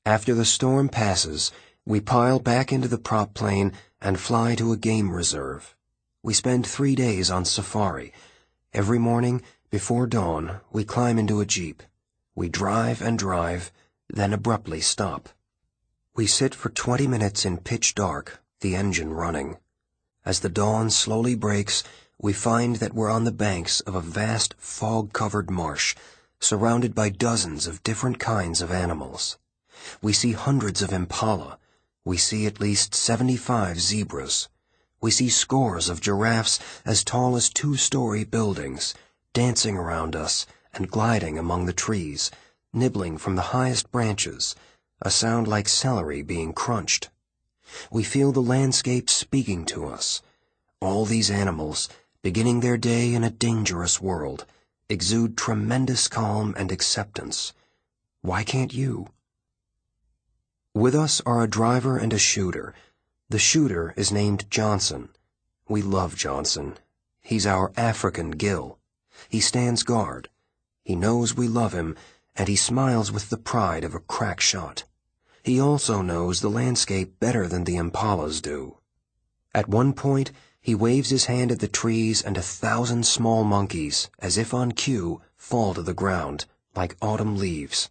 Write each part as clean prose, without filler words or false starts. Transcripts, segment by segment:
After the storm passes, we pile back into the prop plane and fly to a game reserve. We spend 3 days on safari. Every morning, before dawn, we climb into a jeep. We drive and drive, then abruptly stop. We sit for 20 minutes in pitch dark, the engine running. As the dawn slowly breaks, we find that we're on the banks of a vast fog-covered marsh, surrounded by dozens of different kinds of animals. We see hundreds of impala. We see at least 75 zebras. We see scores of giraffes as tall as 2-story buildings, dancing around us and gliding among the trees, nibbling from the highest branches, a sound like celery being crunched. We feel the landscape speaking to us. All these animals, beginning their day in a dangerous world, exude tremendous calm and acceptance. Why can't you? With us are a driver and a shooter. The shooter is named Johnson. We love Johnson. He's our African Gil. He stands guard. He knows we love him, and he smiles with the pride of a crack shot. He also knows the landscape better than the impalas do. At one point, he waves his hand at the trees, and 1,000 small monkeys, as if on cue, fall to the ground, like autumn leaves.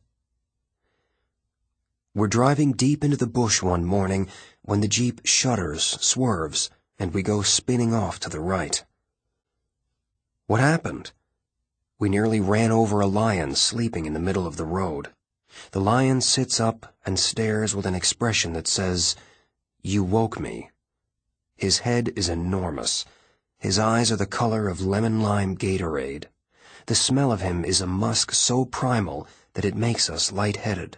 We're driving deep into the bush one morning when the jeep shudders, swerves, and we go spinning off to the right. What happened? We nearly ran over a lion sleeping in the middle of the road. The lion sits up and stares with an expression that says, "You woke me." His head is enormous. His eyes are the color of lemon-lime Gatorade. The smell of him is a musk so primal that it makes us lightheaded.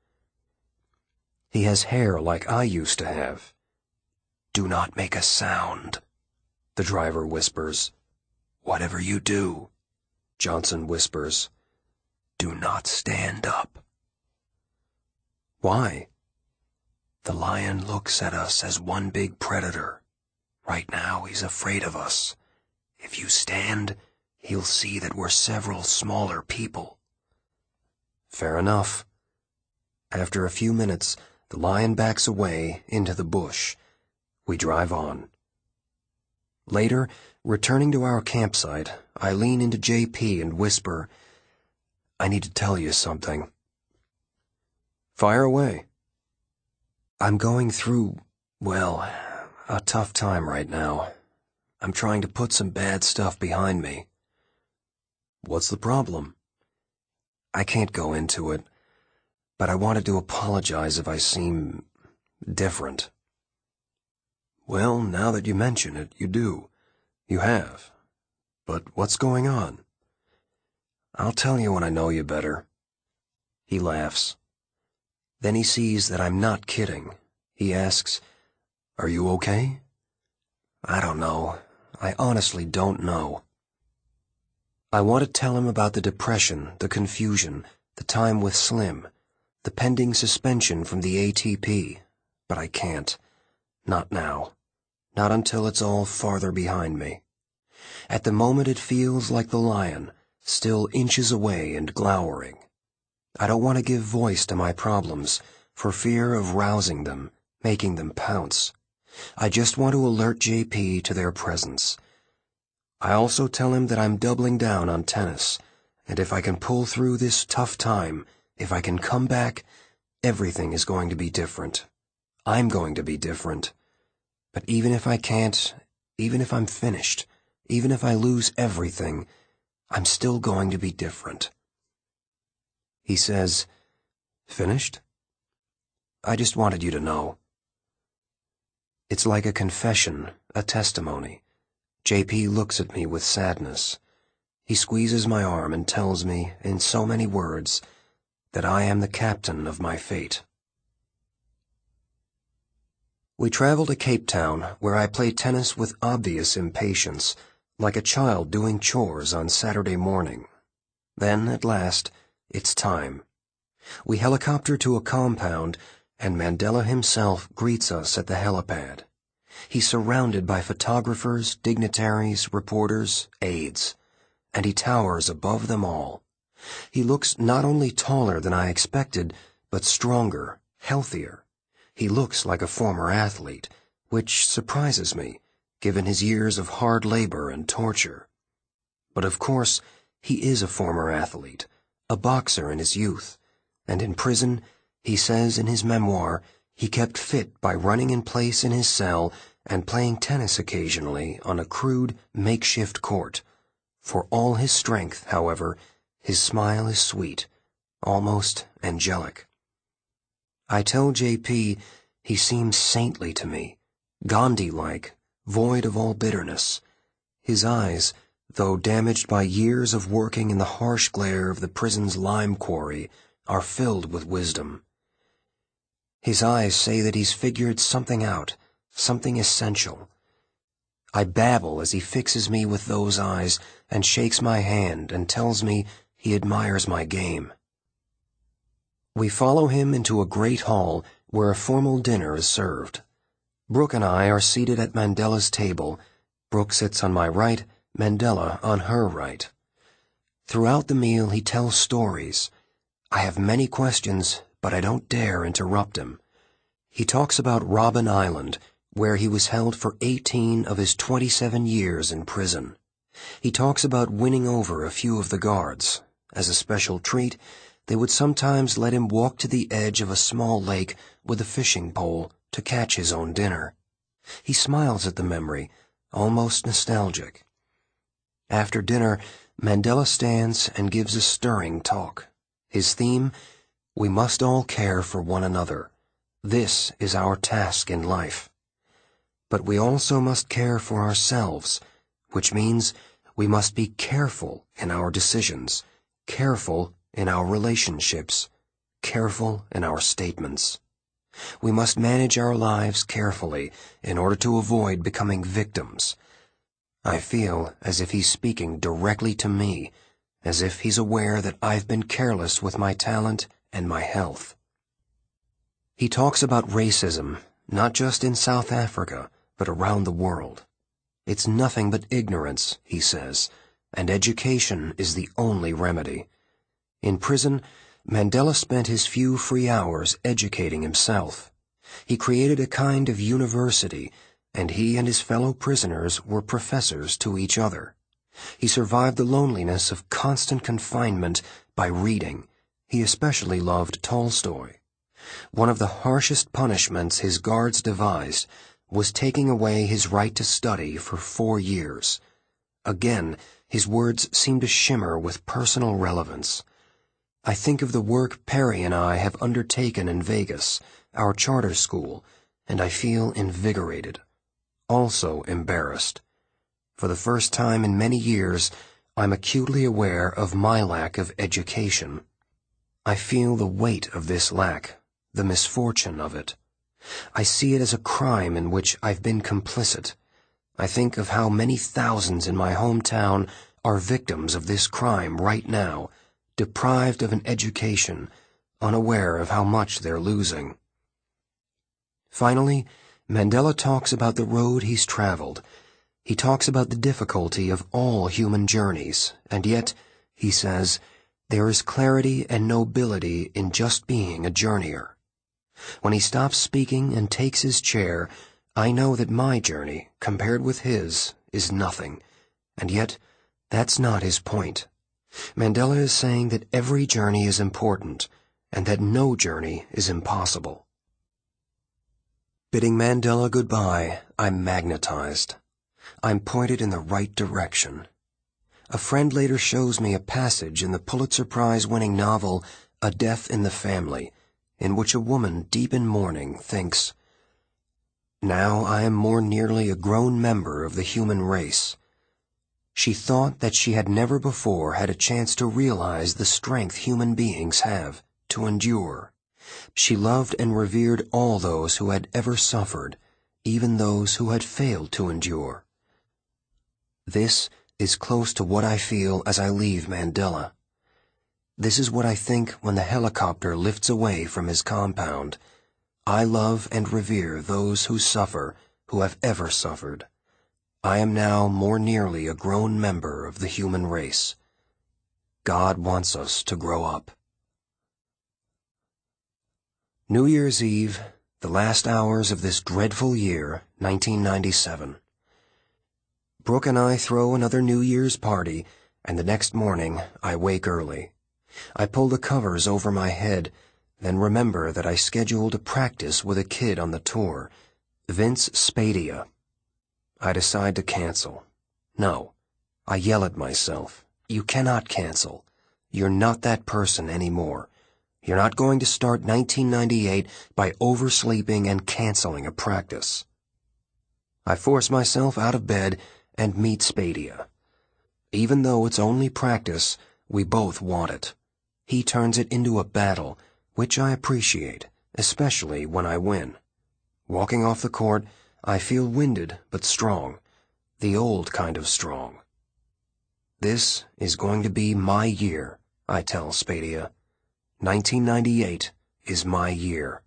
He has hair like I used to have. "Do not make a sound," the driver whispers. "Whatever you do," Johnson whispers, "do not stand up." Why? The lion looks at us as one big predator. Right now he's afraid of us. If you stand, he'll see that we're several smaller people. Fair enough. After a few minutes, the lion backs away into the bush. We drive on. Later, returning to our campsite, I lean into JP and whisper, "I need to tell you something." Fire away. I'm going through, well, a tough time right now. I'm trying to put some bad stuff behind me. What's the problem? I can't go into it, but I wanted to apologize if I seem different. Well, now that you mention it, you do. You have. But what's going on? I'll tell you when I know you better. He laughs. Then he sees that I'm not kidding. He asks, "Are you okay?" I don't know. I honestly don't know. I want to tell him about the depression, the confusion, the time with Slim, the pending suspension from the ATP, but I can't. Not now. Not until it's all farther behind me. At the moment it feels like the lion, still inches away and glowering. I don't want to give voice to my problems, for fear of rousing them, making them pounce. I just want to alert JP to their presence. I also tell him that I'm doubling down on tennis, and if I can pull through this tough time, if I can come back, everything is going to be different. I'm going to be different. But even if I can't, even if I'm finished, even if I lose everything, I'm still going to be different. He says, "Finished?" I just wanted you to know. It's like a confession, a testimony. JP looks at me with sadness. He squeezes my arm and tells me, in so many words, that I am the captain of my fate. We travel to Cape Town, where I play tennis with obvious impatience, like a child doing chores on Saturday morning. Then, at last, it's time. We helicopter to a compound, and Mandela himself greets us at the helipad. He's surrounded by photographers, dignitaries, reporters, aides, and he towers above them all. He looks not only taller than I expected, but stronger, healthier. He looks like a former athlete, which surprises me, given his years of hard labor and torture. But of course, he is a former athlete, a boxer in his youth, and in prison, he says in his memoir, he kept fit by running in place in his cell and playing tennis occasionally on a crude, makeshift court. For all his strength, however, his smile is sweet, almost angelic. I tell J.P. he seems saintly to me, Gandhi-like, void of all bitterness. His eyes, though damaged by years of working in the harsh glare of the prison's lime quarry, are filled with wisdom. His eyes say that he's figured something out, something essential. I babble as he fixes me with those eyes and shakes my hand and tells me he admires my game. We follow him into a great hall where a formal dinner is served. Brooke and I are seated at Mandela's table. Brooke sits on my right, Mandela on her right. Throughout the meal he tells stories. I have many questions, but I don't dare interrupt him. He talks about Robben Island, where he was held for 18 of his 27 years in prison. He talks about winning over a few of the guards. As a special treat, they would sometimes let him walk to the edge of a small lake with a fishing pole to catch his own dinner. He smiles at the memory, almost nostalgic. After dinner, Mandela stands and gives a stirring talk. His theme, "We must all care for one another. This is our task in life. But we also must care for ourselves, which means we must be careful in our decisions, careful in our relationships, careful in our statements. We must manage our lives carefully in order to avoid becoming victims." I feel as if he's speaking directly to me, as if he's aware that I've been careless with my talent and my health. He talks about racism, not just in South Africa, but around the world. It's nothing but ignorance, he says, and education is the only remedy. In prison, Mandela spent his few free hours educating himself. He created a kind of university, and he and his fellow prisoners were professors to each other. He survived the loneliness of constant confinement by reading. He especially loved Tolstoy. One of the harshest punishments his guards devised was taking away his right to study for 4 years. Again, his words seem to shimmer with personal relevance. I think of the work Perry and I have undertaken in Vegas, our charter school, and I feel invigorated, also embarrassed. For the first time in many years, I'm acutely aware of my lack of education. I feel the weight of this lack, the misfortune of it. I see it as a crime in which I've been complicit. I think of how many thousands in my hometown are victims of this crime right now, deprived of an education, unaware of how much they're losing. Finally, Mandela talks about the road he's traveled. He talks about the difficulty of all human journeys, and yet, he says, there is clarity and nobility in just being a journeyer. When he stops speaking and takes his chair, I know that my journey, compared with his, is nothing, and yet that's not his point. Mandela is saying that every journey is important, and that no journey is impossible. Bidding Mandela goodbye, I'm magnetized. I'm pointed in the right direction. A friend later shows me a passage in the Pulitzer Prize-winning novel A Death in the Family, in which a woman deep in mourning thinks, "Now I am more nearly a grown member of the human race." She thought that she had never before had a chance to realize the strength human beings have to endure. She loved and revered all those who had ever suffered, even those who had failed to endure. This is close to what I feel as I leave Mandela. This is what I think when the helicopter lifts away from his compound. I love and revere those who suffer, who have ever suffered. I am now more nearly a grown member of the human race. God wants us to grow up. New Year's Eve, the last hours of this dreadful year, 1997. Brooke and I throw another New Year's party, and the next morning I wake early. I pull the covers over my head, then remember that I scheduled a practice with a kid on the tour, Vince Spadia. I decide to cancel. No. I yell at myself. You cannot cancel. You're not that person anymore. You're not going to start 1998 by oversleeping and canceling a practice. I force myself out of bed and meet Spadia. Even though it's only practice, we both want it. He turns it into a battle, which I appreciate, especially when I win. Walking off the court, I feel winded but strong. The old kind of strong. This is going to be my year, I tell Spadia. 1998 is my year.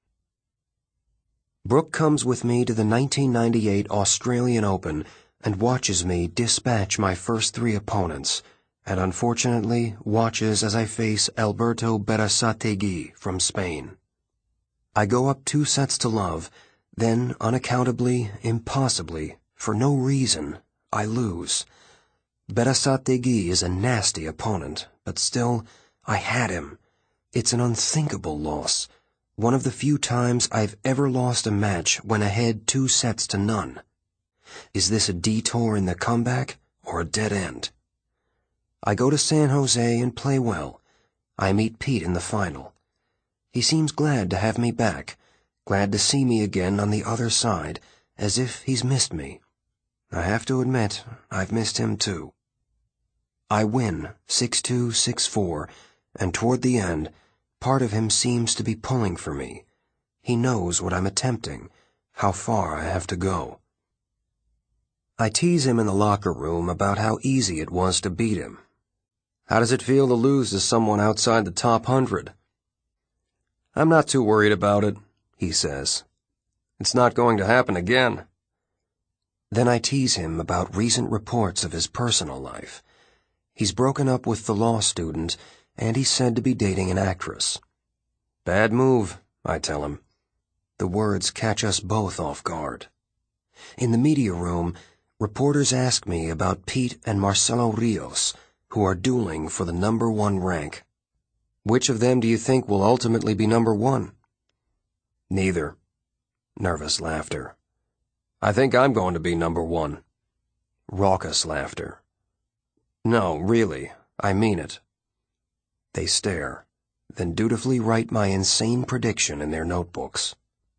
Brooke comes with me to the 1998 Australian Open and watches me dispatch my first 3 opponents, and unfortunately watches as I face Alberto Berasategui from Spain. I go up 2 sets to love, then unaccountably, impossibly, for no reason, I lose. Berasategui is a nasty opponent, but still, I had him. It's an unthinkable loss, one of the few times I've ever lost a match when ahead 2 sets to none. Is this a detour in the comeback, or a dead end? I go to San Jose and play well. I meet Pete in the final. He seems glad to have me back, glad to see me again on the other side, as if he's missed me. I have to admit, I've missed him too. I win, 6-2, 6-4, and toward the end, part of him seems to be pulling for me. He knows what I'm attempting, how far I have to go. I tease him in the locker room about how easy it was to beat him. How does it feel to lose to someone outside the top 100? I'm not too worried about it, he says. It's not going to happen again. Then I tease him about recent reports of his personal life. He's broken up with the law student, and he's said to be dating an actress. Bad move, I tell him. The words catch us both off guard. In the media room, reporters ask me about Pete and Marcelo Rios, who are dueling for the #1 rank. Which of them do you think will ultimately be #1? Neither. Nervous laughter. I think I'm going to be #1. Raucous laughter. No, really, I mean it. They stare, then dutifully write my insane prediction in their notebooks.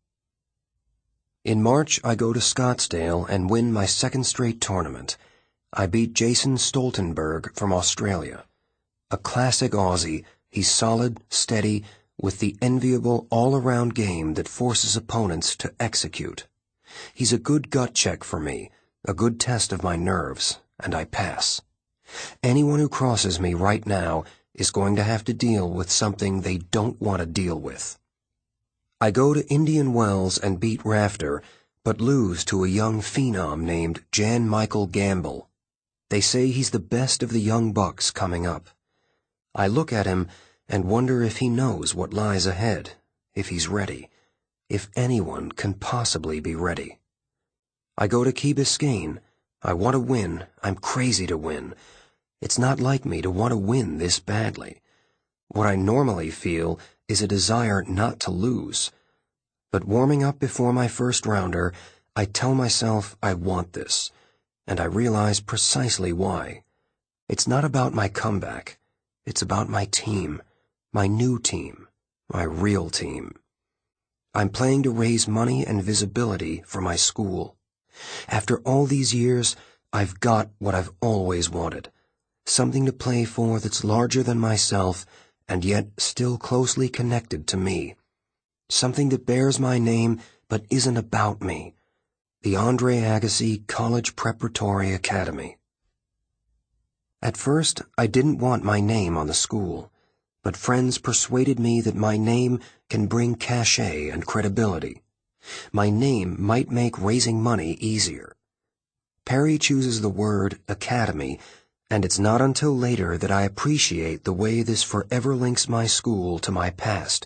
In March, I go to Scottsdale and win my 2nd straight tournament. I beat Jason Stoltenberg from Australia. A classic Aussie, he's solid, steady, with the enviable all-around game that forces opponents to execute. He's a good gut check for me, a good test of my nerves, and I pass. Anyone who crosses me right now is going to have to deal with something they don't want to deal with. I go to Indian Wells and beat Rafter, but lose to a young phenom named Jan Michael Gamble. They say he's the best of the young bucks coming up. I look at him and wonder if he knows what lies ahead, if he's ready, if anyone can possibly be ready. I go to Key Biscayne. I want to win. I'm crazy to win. It's not like me to want to win this badly. What I normally feel is a desire not to lose. But warming up before my first rounder, I tell myself I want this, and I realize precisely why. It's not about my comeback. It's about my team, my new team, my real team. I'm playing to raise money and visibility for my school. After all these years, I've got what I've always wanted. Something to play for that's larger than myself and yet still closely connected to me. Something that bears my name but isn't about me. The Andre Agassi College Preparatory Academy. At first, I didn't want my name on the school, but friends persuaded me that my name can bring cachet and credibility. My name might make raising money easier. Perry chooses the word academy, and it's not until later that I appreciate the way this forever links my school to my past,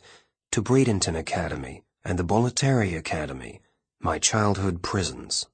to Bradenton Academy and the Bollettieri Academy, my childhood prisons.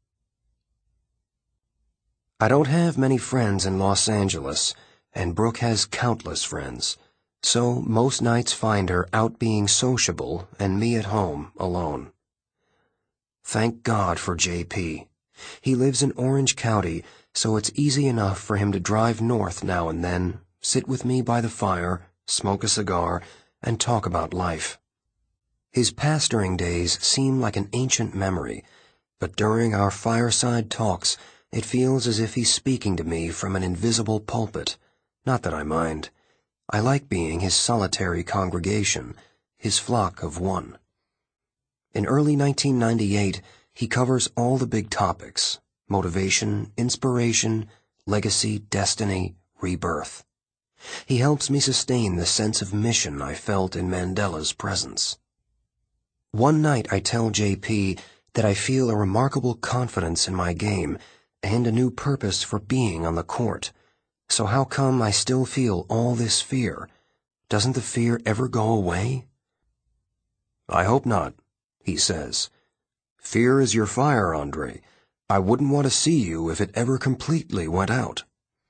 I don't have many friends in Los Angeles, and Brooke has countless friends, so most nights find her out being sociable and me at home alone. Thank God for JP. He lives in Orange County, so it's easy enough for him to drive north now and then, sit with me by the fire, smoke a cigar, and talk about life. His pastoring days seem like an ancient memory, but during our fireside talks, it feels as if he's speaking to me from an invisible pulpit. Not that I mind. I like being his solitary congregation, his flock of one. In early 1998, he covers all the big topics: motivation, inspiration, legacy, destiny, rebirth. He helps me sustain the sense of mission I felt in Mandela's presence. One night I tell JP that I feel a remarkable confidence in my game and a new purpose for being on the court. So how come I still feel all this fear? Doesn't the fear ever go away? I hope not, he says. Fear is your fire, Andre. I wouldn't want to see you if it ever completely went out.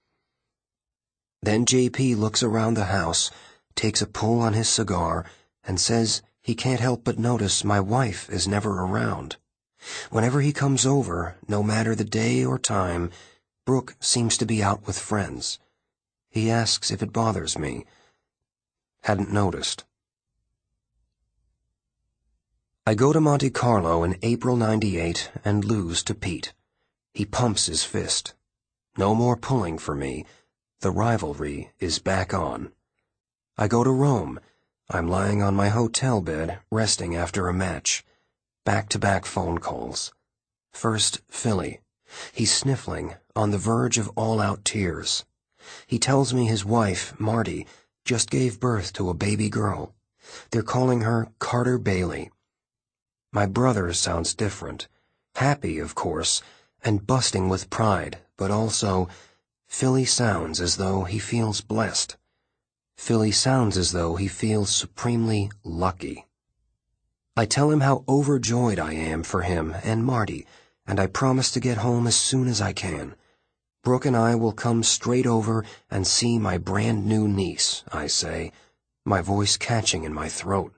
Then JP looks around the house, takes a pull on his cigar, and says he can't help but notice my wife is never around. Whenever he comes over, no matter the day or time, Brooke seems to be out with friends. He asks if it bothers me. Hadn't noticed. I go to Monte Carlo in April '98 and lose to Pete. He pumps his fist. No more pulling for me. The rivalry is back on. I go to Rome. I'm lying on my hotel bed, resting after a match. Back-to-back phone calls. First, Philly. He's sniffling, on the verge of all-out tears. He tells me his wife, Marty, just gave birth to a baby girl. They're calling her Carter Bailey. My brother sounds different. Happy, of course, and busting with pride, but also, Philly sounds as though he feels blessed. Philly sounds as though he feels supremely lucky. I tell him how overjoyed I am for him and Marty, and I promise to get home as soon as I can. Brooke and I will come straight over and see my brand new niece, I say, my voice catching in my throat.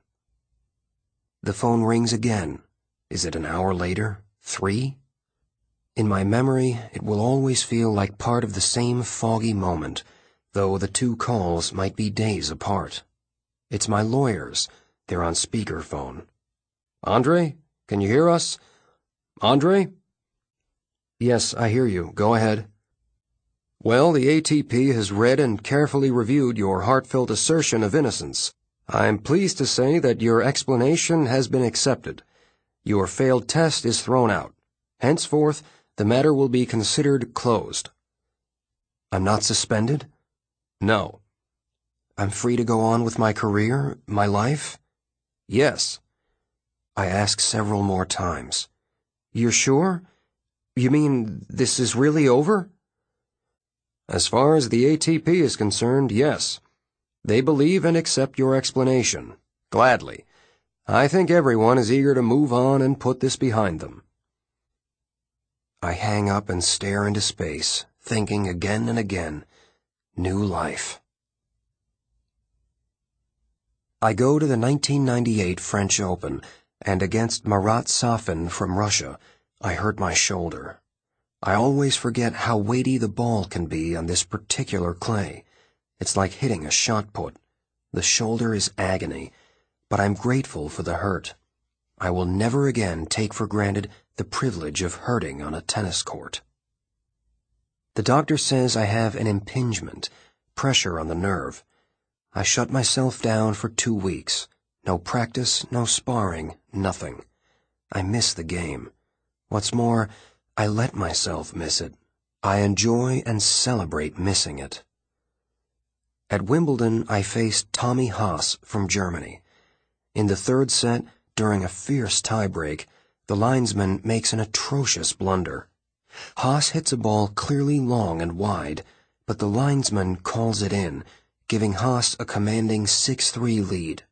The phone rings again. Is it an hour later? 3? In my memory, it will always feel like part of the same foggy moment, though the two calls might be days apart. It's my lawyers. They're on speakerphone. Andre, can you hear us? Andre? Yes, I hear you. Go ahead. Well, the ATP has read and carefully reviewed your heartfelt assertion of innocence. I'm pleased to say that your explanation has been accepted. Your failed test is thrown out. Henceforth, the matter will be considered closed. I'm not suspended? No. I'm free to go on with my career, my life? Yes. I ask several more times. You're sure? You mean this is really over? As far as the ATP is concerned, yes. They believe and accept your explanation. Gladly. I think everyone is eager to move on and put this behind them. I hang up and stare into space, thinking again and again, new life. I go to the 1998 French Open, and against Marat Safin from Russia, I hurt my shoulder. I always forget how weighty the ball can be on this particular clay. It's like hitting a shot put. The shoulder is agony, but I'm grateful for the hurt. I will never again take for granted the privilege of hurting on a tennis court. The doctor says I have an impingement, pressure on the nerve. I shut myself down for 2 weeks. No practice, no sparring, nothing. I miss the game. What's more, I let myself miss it. I enjoy and celebrate missing it. At Wimbledon, I faced Tommy Haas from Germany. In the third set, during a fierce tiebreak, the linesman makes an atrocious blunder. Haas hits a ball clearly long and wide, but the linesman calls it in, giving Haas a commanding 6-3 lead.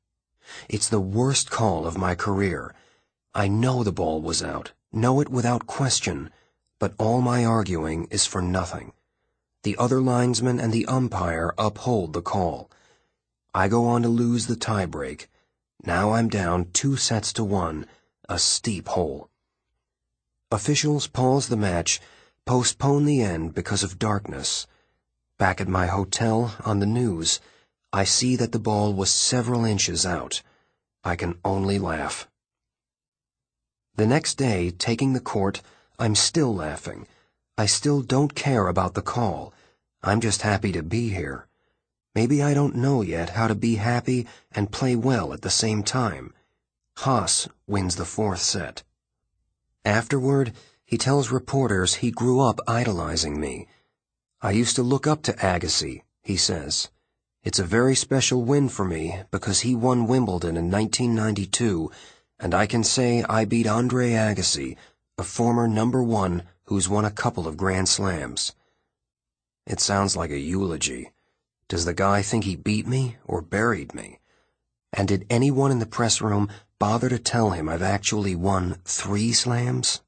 It's the worst call of my career. I know the ball was out, know it without question, but all my arguing is for nothing. The other linesman and the umpire uphold the call. I go on to lose the tiebreak. Now I'm down 2-1, a steep hole. Officials pause the match, postpone the end because of darkness. Back at my hotel, on the news, I see that the ball was several inches out. I can only laugh. The next day, taking the court, I'm still laughing. I still don't care about the call. I'm just happy to be here. Maybe I don't know yet how to be happy and play well at the same time. Haas wins the 4th set. Afterward, he tells reporters he grew up idolizing me. I used to look up to Agassi, he says. It's a very special win for me because he won Wimbledon in 1992, and I can say I beat Andre Agassi, a former #1 who's won a couple of Grand Slams. It sounds like a eulogy. Does the guy think he beat me or buried me? And did anyone in the press room bother to tell him I've actually won 3 slams?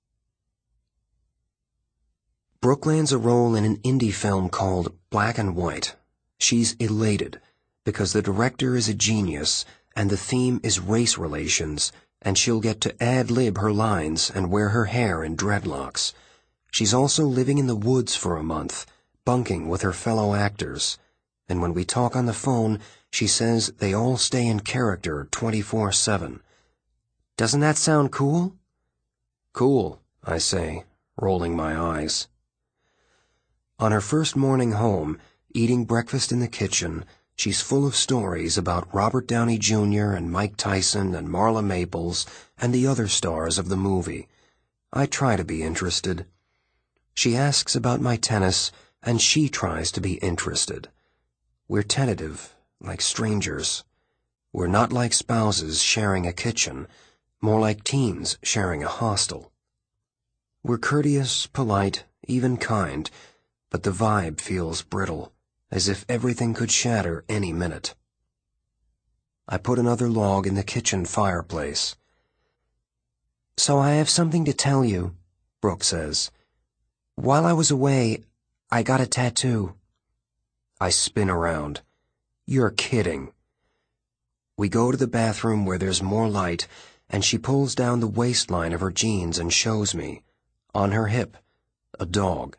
Brooke lands a role in an indie film called Black and White. She's elated because the director is a genius and the theme is race relations, and she'll get to ad-lib her lines and wear her hair in dreadlocks. She's also living in the woods for a month, bunking with her fellow actors, and when we talk on the phone, she says they all stay in character 24/7. Doesn't that sound cool? Cool, I say, rolling my eyes. On her first morning home, eating breakfast in the kitchen, she's full of stories about Robert Downey Jr. and Mike Tyson and Marla Maples and the other stars of the movie. I try to be interested. She asks about my tennis, and she tries to be interested. We're tentative, like strangers. We're not like spouses sharing a kitchen, more like teens sharing a hostel. We're courteous, polite, even kind, but the vibe feels brittle, as if everything could shatter any minute. I put another log in the kitchen fireplace. So I have something to tell you, Brooke says. While I was away, I got a tattoo. I spin around. You're kidding. We go to the bathroom where there's more light, and she pulls down the waistline of her jeans and shows me, on her hip, a dog.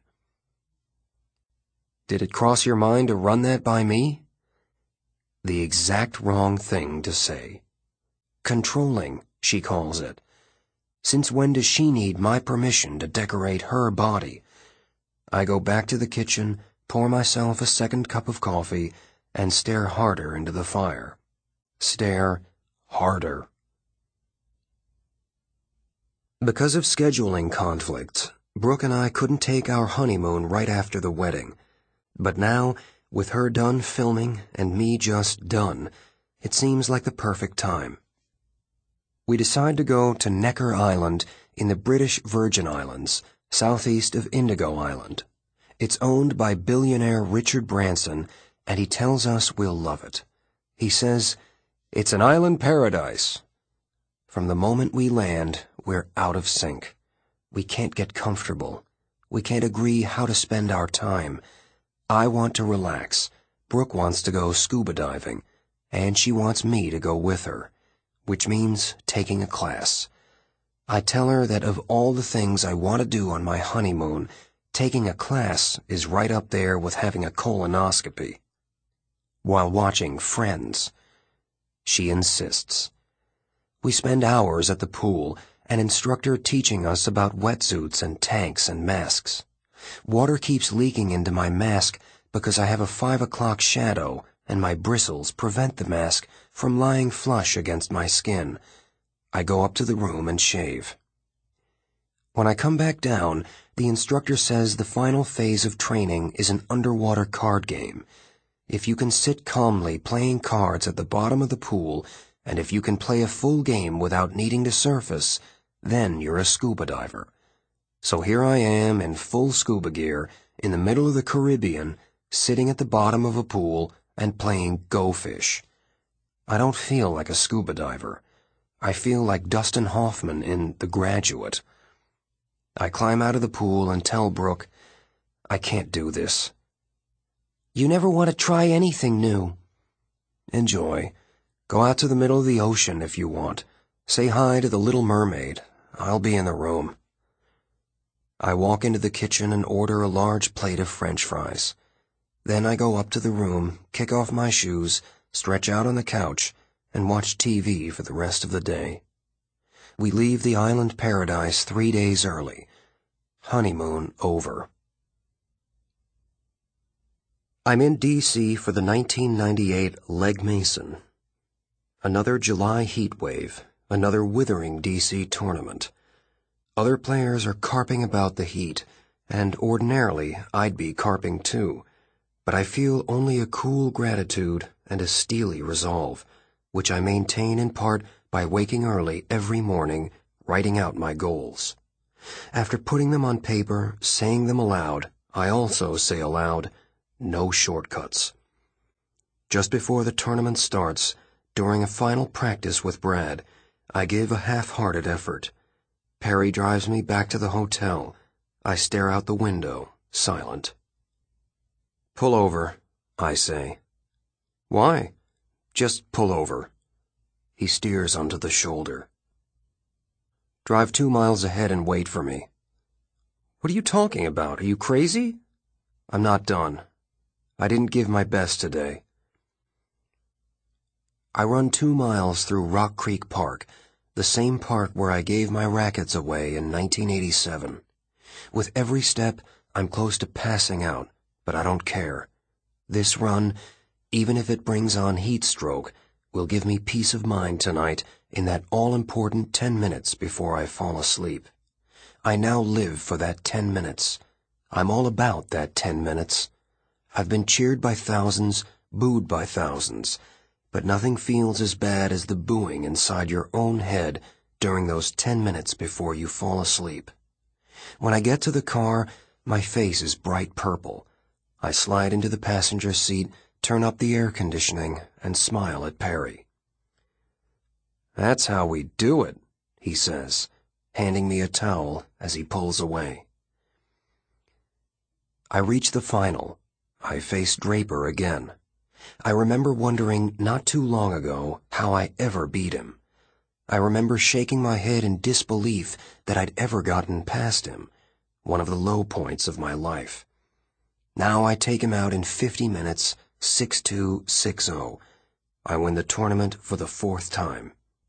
Did it cross your mind to run that by me? The exact wrong thing to say. Controlling, she calls it. Since when does she need my permission to decorate her body? I go back to the kitchen, pour myself a second cup of coffee, and stare harder into the fire. Stare harder. Because of scheduling conflicts, Brooke and I couldn't take our honeymoon right after the wedding. But now, with her done filming and me just done, it seems like the perfect time. We decide to go to Necker Island in the British Virgin Islands, southeast of Indigo Island. It's owned by billionaire Richard Branson, and he tells us we'll love it. He says, "It's an island paradise." From the moment we land, we're out of sync. We can't get comfortable. We can't agree how to spend our time. I want to relax. Brooke wants to go scuba diving, and she wants me to go with her, which means taking a class. I tell her that of all the things I want to do on my honeymoon, taking a class is right up there with having a colonoscopy. While watching Friends, she insists. We spend hours at the pool, an instructor teaching us about wetsuits and tanks and masks. Water keeps leaking into my mask because I have a 5 o'clock shadow and my bristles prevent the mask from lying flush against my skin. I go up to the room and shave. When I come back down, the instructor says the final phase of training is an underwater card game. If you can sit calmly playing cards at the bottom of the pool, and if you can play a full game without needing to surface, then you're a scuba diver. So here I am in full scuba gear, in the middle of the Caribbean, sitting at the bottom of a pool and playing Go Fish. I don't feel like a scuba diver. I feel like Dustin Hoffman in The Graduate. I climb out of the pool and tell Brooke, I can't do this. You never want to try anything new. Enjoy. Go out to the middle of the ocean if you want. Say hi to the Little Mermaid. I'll be in the room. I walk into the kitchen and order a large plate of French fries. Then I go up to the room, kick off my shoes, stretch out on the couch, and watch TV for the rest of the day. We leave the island paradise 3 days early. Honeymoon over. I'm in D.C. for the 1998 Legg Mason. Another July heat wave, another withering D.C. tournament. Other players are carping about the heat, and ordinarily I'd be carping too, but I feel only a cool gratitude and a steely resolve, which I maintain in part by waking early every morning, writing out my goals. After putting them on paper, saying them aloud, I also say aloud, no shortcuts. Just before the tournament starts, during a final practice with Brad, I give a half-hearted effort. Perry drives me back to the hotel. I stare out the window, silent. Pull over, I say. Why? Just pull over. He steers onto the shoulder. Drive 2 miles ahead and wait for me. What are you talking about? Are you crazy? I'm not done. I didn't give my best today. I run 2 miles through Rock Creek Park, the same park where I gave my rackets away in 1987. With every step, I'm close to passing out, but I don't care. This run, even if it brings on heat stroke, will give me peace of mind tonight in that all-important 10 minutes before I fall asleep. I now live for that 10 minutes. I'm all about that 10 minutes. I've been cheered by thousands, booed by thousands, but nothing feels as bad as the booing inside your own head during those 10 minutes before you fall asleep. When I get to the car, my face is bright purple. I slide into the passenger seat, turn up the air conditioning, and smile at Perry. That's how we do it, he says, handing me a towel as he pulls away. I reach the final. I face Draper again. I remember wondering not too long ago how I ever beat him. I remember shaking my head in disbelief that I'd ever gotten past him, one of the low points of my life. Now I take him out in 50 minutes, 6-2, 6-0. I win the tournament for the 4th time.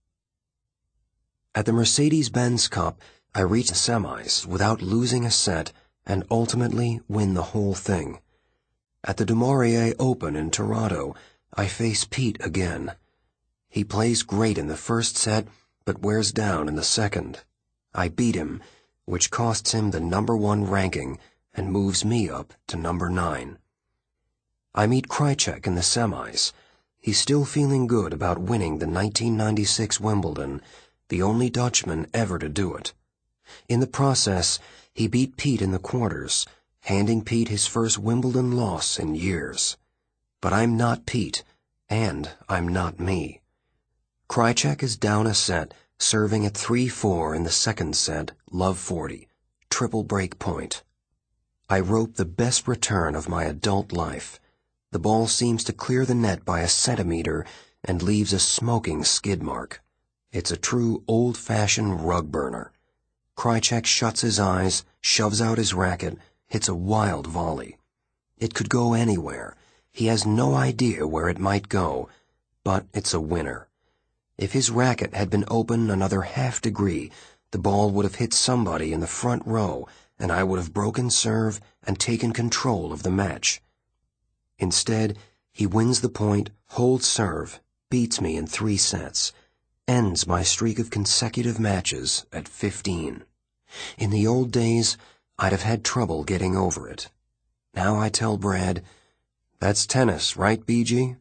At the Mercedes-Benz Cup, I reach the semis without losing a set and ultimately win the whole thing. At the Du Maurier Open in Toronto, I face Pete again. He plays great in the first set, but wears down in the second. I beat him, which costs him the #1 ranking and moves me up to #9. I meet Krajicek in the semis. He's still feeling good about winning the 1996 Wimbledon, the only Dutchman ever to do it. In the process, he beat Pete in the quarters, handing Pete his first Wimbledon loss in years. But I'm not Pete, and I'm not me. Krajicek is down a set, serving at 3-4 in the second set, love 40, triple break point. I rope the best return of my adult life. The ball seems to clear the net by a centimeter and leaves a smoking skid mark. It's a true old-fashioned rug burner. Krajicek shuts his eyes, shoves out his racket, hits a wild volley. It could go anywhere. He has no idea where it might go, but it's a winner. If his racket had been open another half-degree, the ball would have hit somebody in the front row, and I would have broken serve and taken control of the match. Instead, he wins the point, holds serve, beats me in 3 sets, ends my streak of consecutive matches at 15. In the old days, I'd have had trouble getting over it. Now I tell Brad, that's tennis, right, BG?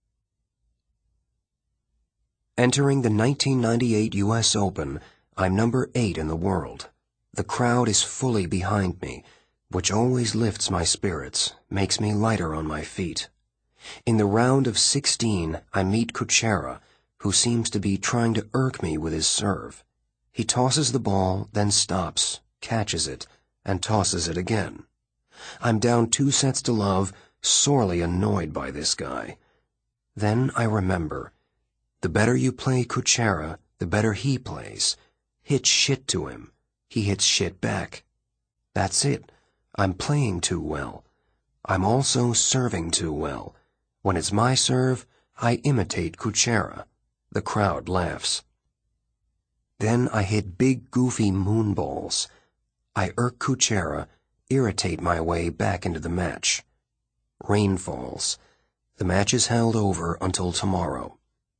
Entering the 1998 U.S. Open, I'm #8 in the world. The crowd is fully behind me, which always lifts my spirits, makes me lighter on my feet. In the round of 16, I meet Kuchera, who seems to be trying to irk me with his serve. He tosses the ball, then stops, catches it, and tosses it again. I'm down 2 sets to love, sorely annoyed by this guy. Then I remember, the better you play Kuchera, the better he plays. Hit shit to him. He hits shit back. That's it. I'm playing too well. I'm also serving too well. When it's my serve, I imitate Kuchera. The crowd laughs. Then I hit big goofy moonballs. I irk Kuchera, irritate my way back into the match. Rain falls. The match is held over until tomorrow.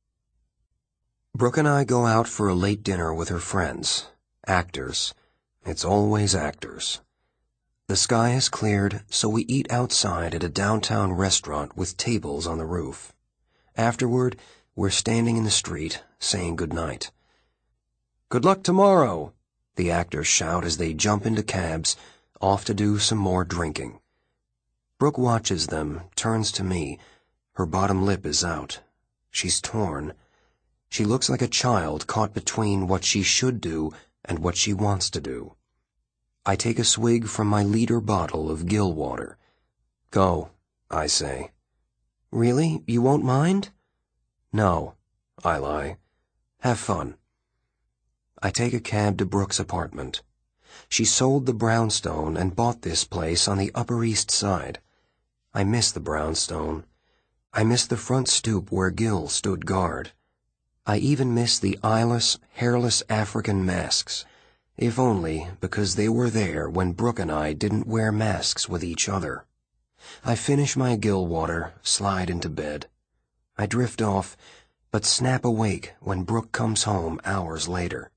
Brooke and I go out for a late dinner with her friends. Actors. It's always actors. The sky has cleared, so we eat outside at a downtown restaurant with tables on the roof. Afterward, we're standing in the street, saying goodnight. "Good luck tomorrow," the actors shout as they jump into cabs, off to do some more drinking. Brooke watches them, turns to me. Her bottom lip is out. She's torn. She looks like a child caught between what she should do and what she wants to do. I take a swig from my liter bottle of Gill water. "Go," I say. "Really? You won't mind?" "No," I lie. "Have fun." I take a cab to Brooke's apartment. She sold the brownstone and bought this place on the Upper East Side. I miss the brownstone. I miss the front stoop where Gill stood guard. I even miss the eyeless, hairless African masks, if only because they were there when Brooke and I didn't wear masks with each other. I finish my Gill water, slide into bed. I drift off, but snap awake when Brooke comes home hours later.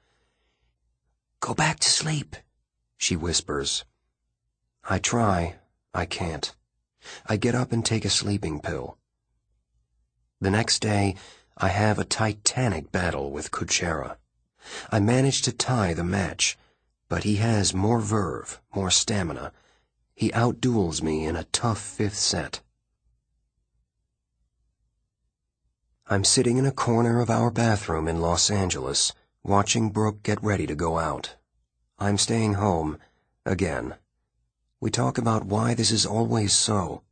"Go back to sleep," she whispers. I try. I can't. I get up and take a sleeping pill. The next day, I have a titanic battle with Kuchera. I manage to tie the match, but he has more verve, more stamina. He outduels me in a tough 5th set. I'm sitting in a corner of our bathroom in Los Angeles, watching Brooke get ready to go out. I'm staying home, again. We talk about why this is always so.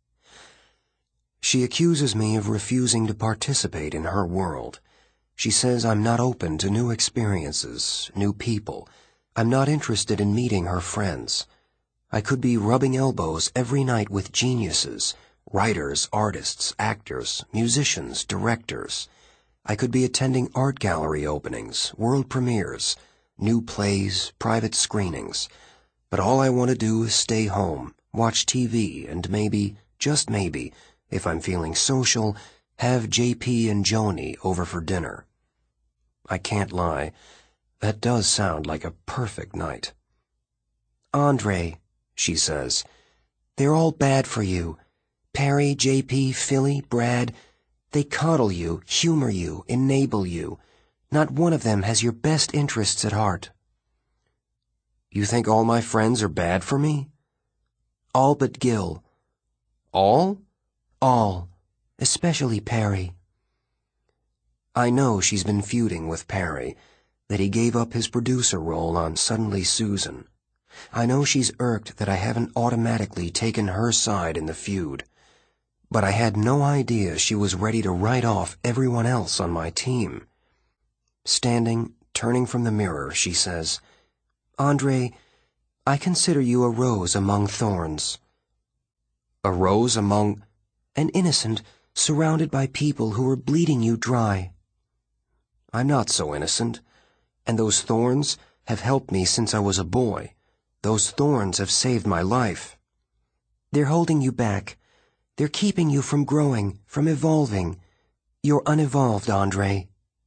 She accuses me of refusing to participate in her world. She says I'm not open to new experiences, new people. I'm not interested in meeting her friends. I could be rubbing elbows every night with geniuses, writers, artists, actors, musicians, directors. I could be attending art gallery openings, world premieres, new plays, private screenings. But all I want to do is stay home, watch TV, and maybe, just maybe, if I'm feeling social, have JP and Joni over for dinner. I can't lie. That does sound like a perfect night. "Andre," she says, "they're all bad for you. Perry, JP, Philly, Brad, they coddle you, humor you, enable you. Not one of them has your best interests at heart." "You think all my friends are bad for me?" "All but Gill." "All?" "All. Especially Perry." I know she's been feuding with Perry, that he gave up his producer role on Suddenly Susan. I know she's irked that I haven't automatically taken her side in the feud. But I had no idea she was ready to write off everyone else on my team. Standing, turning from the mirror, she says, "Andre, I consider you a rose among thorns." "A rose among—" "An innocent, surrounded by people who are bleeding you dry." I'm not so innocent. And those thorns have helped me since I was a boy. Those thorns have saved my life. They're holding you back. They're keeping you from growing, from evolving. You're unevolved, Andre.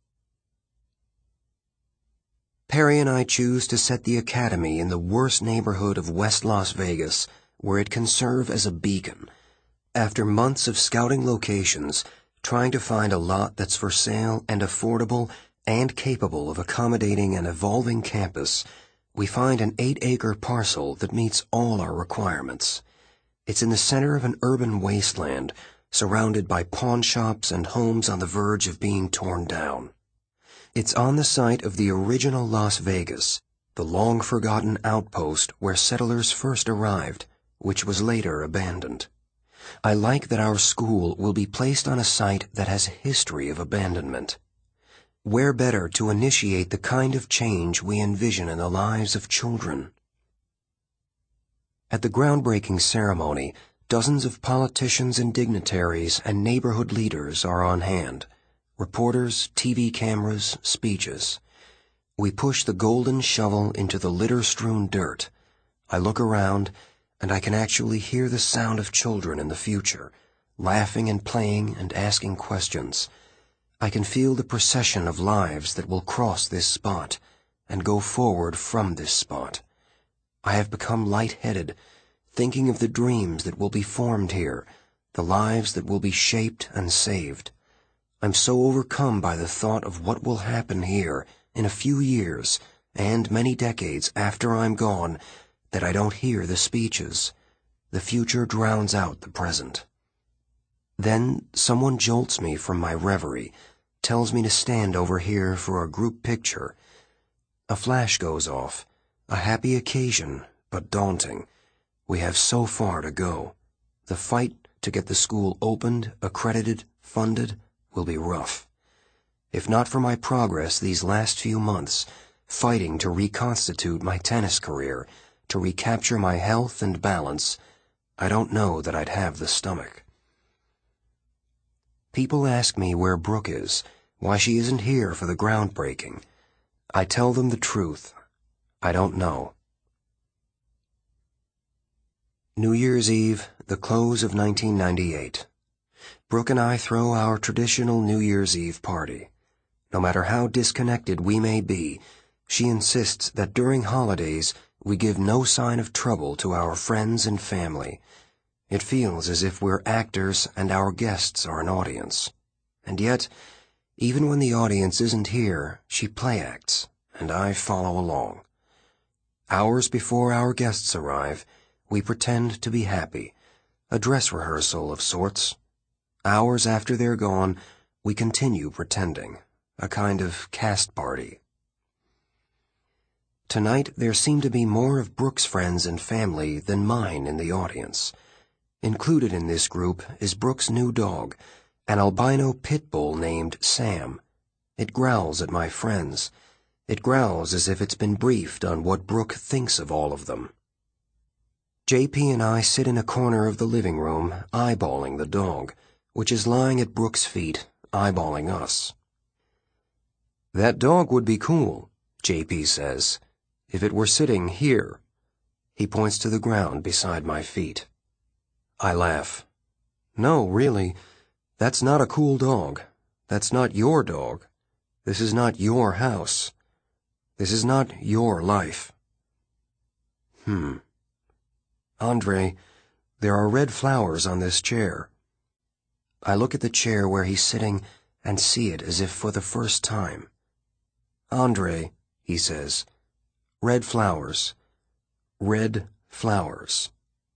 Perry and I choose to set the academy in the worst neighborhood of West Las Vegas, where it can serve as a beacon. After months of scouting locations, trying to find a lot that's for sale and affordable and capable of accommodating an evolving campus, we find an 8-acre parcel that meets all our requirements. It's in the center of an urban wasteland, surrounded by pawn shops and homes on the verge of being torn down. It's on the site of the original Las Vegas, the long-forgotten outpost where settlers first arrived, which was later abandoned. I like that our school will be placed on a site that has a history of abandonment. Where better to initiate the kind of change we envision in the lives of children? At the groundbreaking ceremony, dozens of politicians and dignitaries and neighborhood leaders are on hand. Reporters, TV cameras, speeches. We push the golden shovel into the litter-strewn dirt. I look around, and I can actually hear the sound of children in the future, laughing and playing and asking questions. I can feel the procession of lives that will cross this spot and go forward from this spot. I have become light-headed, thinking of the dreams that will be formed here, the lives that will be shaped and saved. I'm so overcome by the thought of what will happen here in a few years and many decades after I'm gone that I don't hear the speeches. The future drowns out the present. Then someone jolts me from my reverie, tells me to stand over here for a group picture. A flash goes off. A happy occasion, but daunting. We have so far to go. The fight to get the school opened, accredited, funded, will be rough. If not for my progress these last few months, fighting to reconstitute my tennis career, to recapture my health and balance, I don't know that I'd have the stomach. People ask me where Brooke is, why she isn't here for the groundbreaking. I tell them the truth. I don't know. New Year's Eve, the close of 1998. Brooke and I throw our traditional New Year's Eve party. No matter how disconnected we may be, she insists that during holidays we give no sign of trouble to our friends and family. It feels as if we're actors and our guests are an audience. And yet, even when the audience isn't here, she play acts, and I follow along. Hours before our guests arrive, we pretend to be happy, a dress rehearsal of sorts. Hours after they're gone, we continue pretending, a kind of cast party. Tonight there seem to be more of Brooke's friends and family than mine in the audience. Included in this group is Brooke's new dog, an albino pit bull named Sam. It growls at my friends. It growls as if it's been briefed on what Brooke thinks of all of them. JP and I sit in a corner of the living room, eyeballing the dog, which is lying at Brooke's feet, eyeballing us. "That dog would be cool," JP says, "if it were sitting here." He points to the ground beside my feet. I laugh. "No, really, that's not a cool dog. That's not your dog. This is not your house. This is not your life." "Andre, there are red flowers on this chair." I look at the chair where he's sitting and see it as if for the first time. "Andre," he says, "red flowers. Red flowers."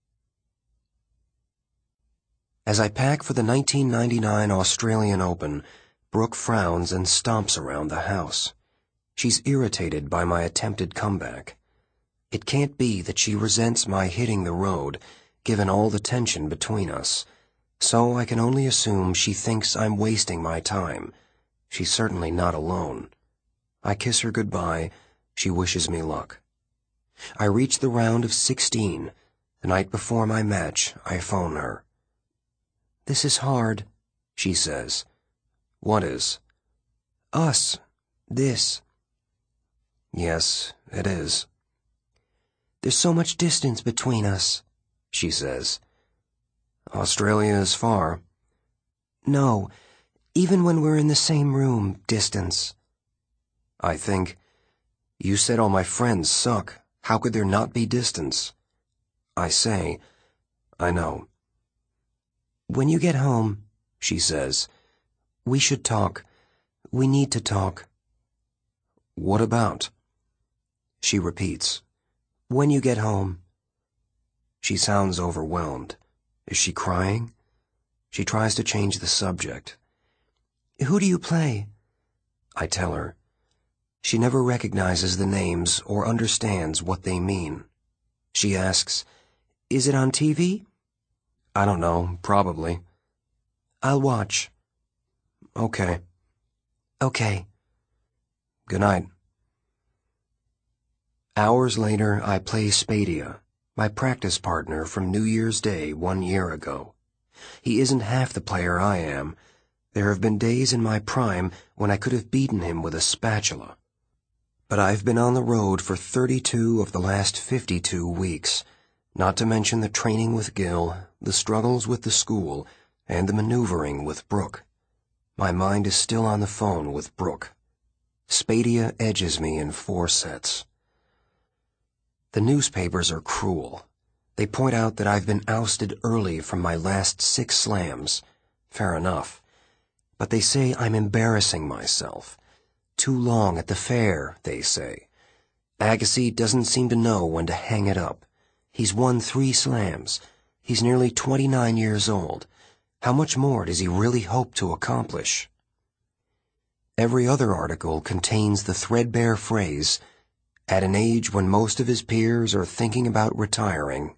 As I pack for the 1999 Australian Open, Brooke frowns and stomps around the house. She's irritated by my attempted comeback. It can't be that she resents my hitting the road, given all the tension between us, so I can only assume she thinks I'm wasting my time. She's certainly not alone. I kiss her goodbye. She wishes me luck. I reach the round of 16. The night before my match, I phone her. "This is hard," she says. "What is?" "Us. This." "Yes, it is." "There's so much distance between us," she says. "Australia is far." "No, even when we're in the same room, distance." I think, you said all my friends suck. How could there not be distance? I say, I know. "When you get home," she says, "we should talk. We need to talk." "What about?" She repeats, "When you get home." She sounds overwhelmed. Is she crying? She tries to change the subject. "Who do you play?" I tell her. She never recognizes the names or understands what they mean. She asks, "Is it on TV?" "I don't know, probably." "I'll watch." "Okay." "Okay." Good night. Hours later, I play Spadia, my practice partner from New Year's Day 1 year ago. He isn't half the player I am. There have been days in my prime when I could have beaten him with a spatula. But I've been on the road for 32 of the last 52 weeks, not to mention the training with Gil, the struggles with the school, and the maneuvering with Brooke. My mind is still on the phone with Brooke. Spadia edges me in 4 sets. The newspapers are cruel. They point out that I've been ousted early from my last 6 slams. Fair enough. But they say I'm embarrassing myself. Too long at the fair, they say. Agassi doesn't seem to know when to hang it up. He's won 3 slams. He's nearly 29 years old. How much more does he really hope to accomplish? Every other article contains the threadbare phrase, "At an age when most of his peers are thinking about retiring."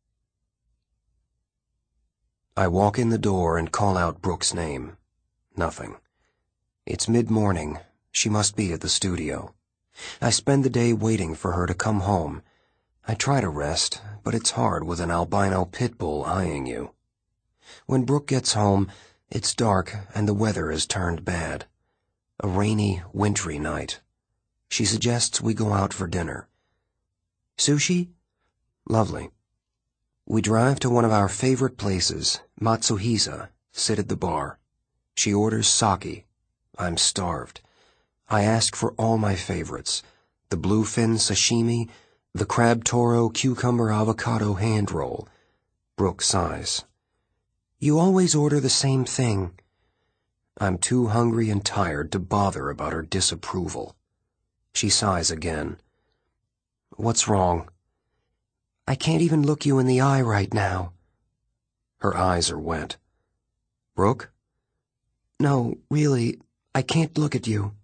I walk in the door and call out Brooke's name. Nothing. It's mid-morning. She must be at the studio. I spend the day waiting for her to come home. I try to rest, but it's hard with an albino pit bull eyeing you. When Brooke gets home, it's dark and the weather has turned bad. A rainy, wintry night. She suggests we go out for dinner. "Sushi?" "Lovely." We drive to one of our favorite places, Matsuhisa, sit at the bar. She orders sake. I'm starved. I ask for all my favorites, the bluefin sashimi, the crab toro cucumber avocado hand roll. Brooke sighs. "You always order the same thing." I'm too hungry and tired to bother about her disapproval. She sighs again. "What's wrong?" "I can't even look you in the eye right now." Her eyes are wet. "Brooke?" "No, really, I can't look at you."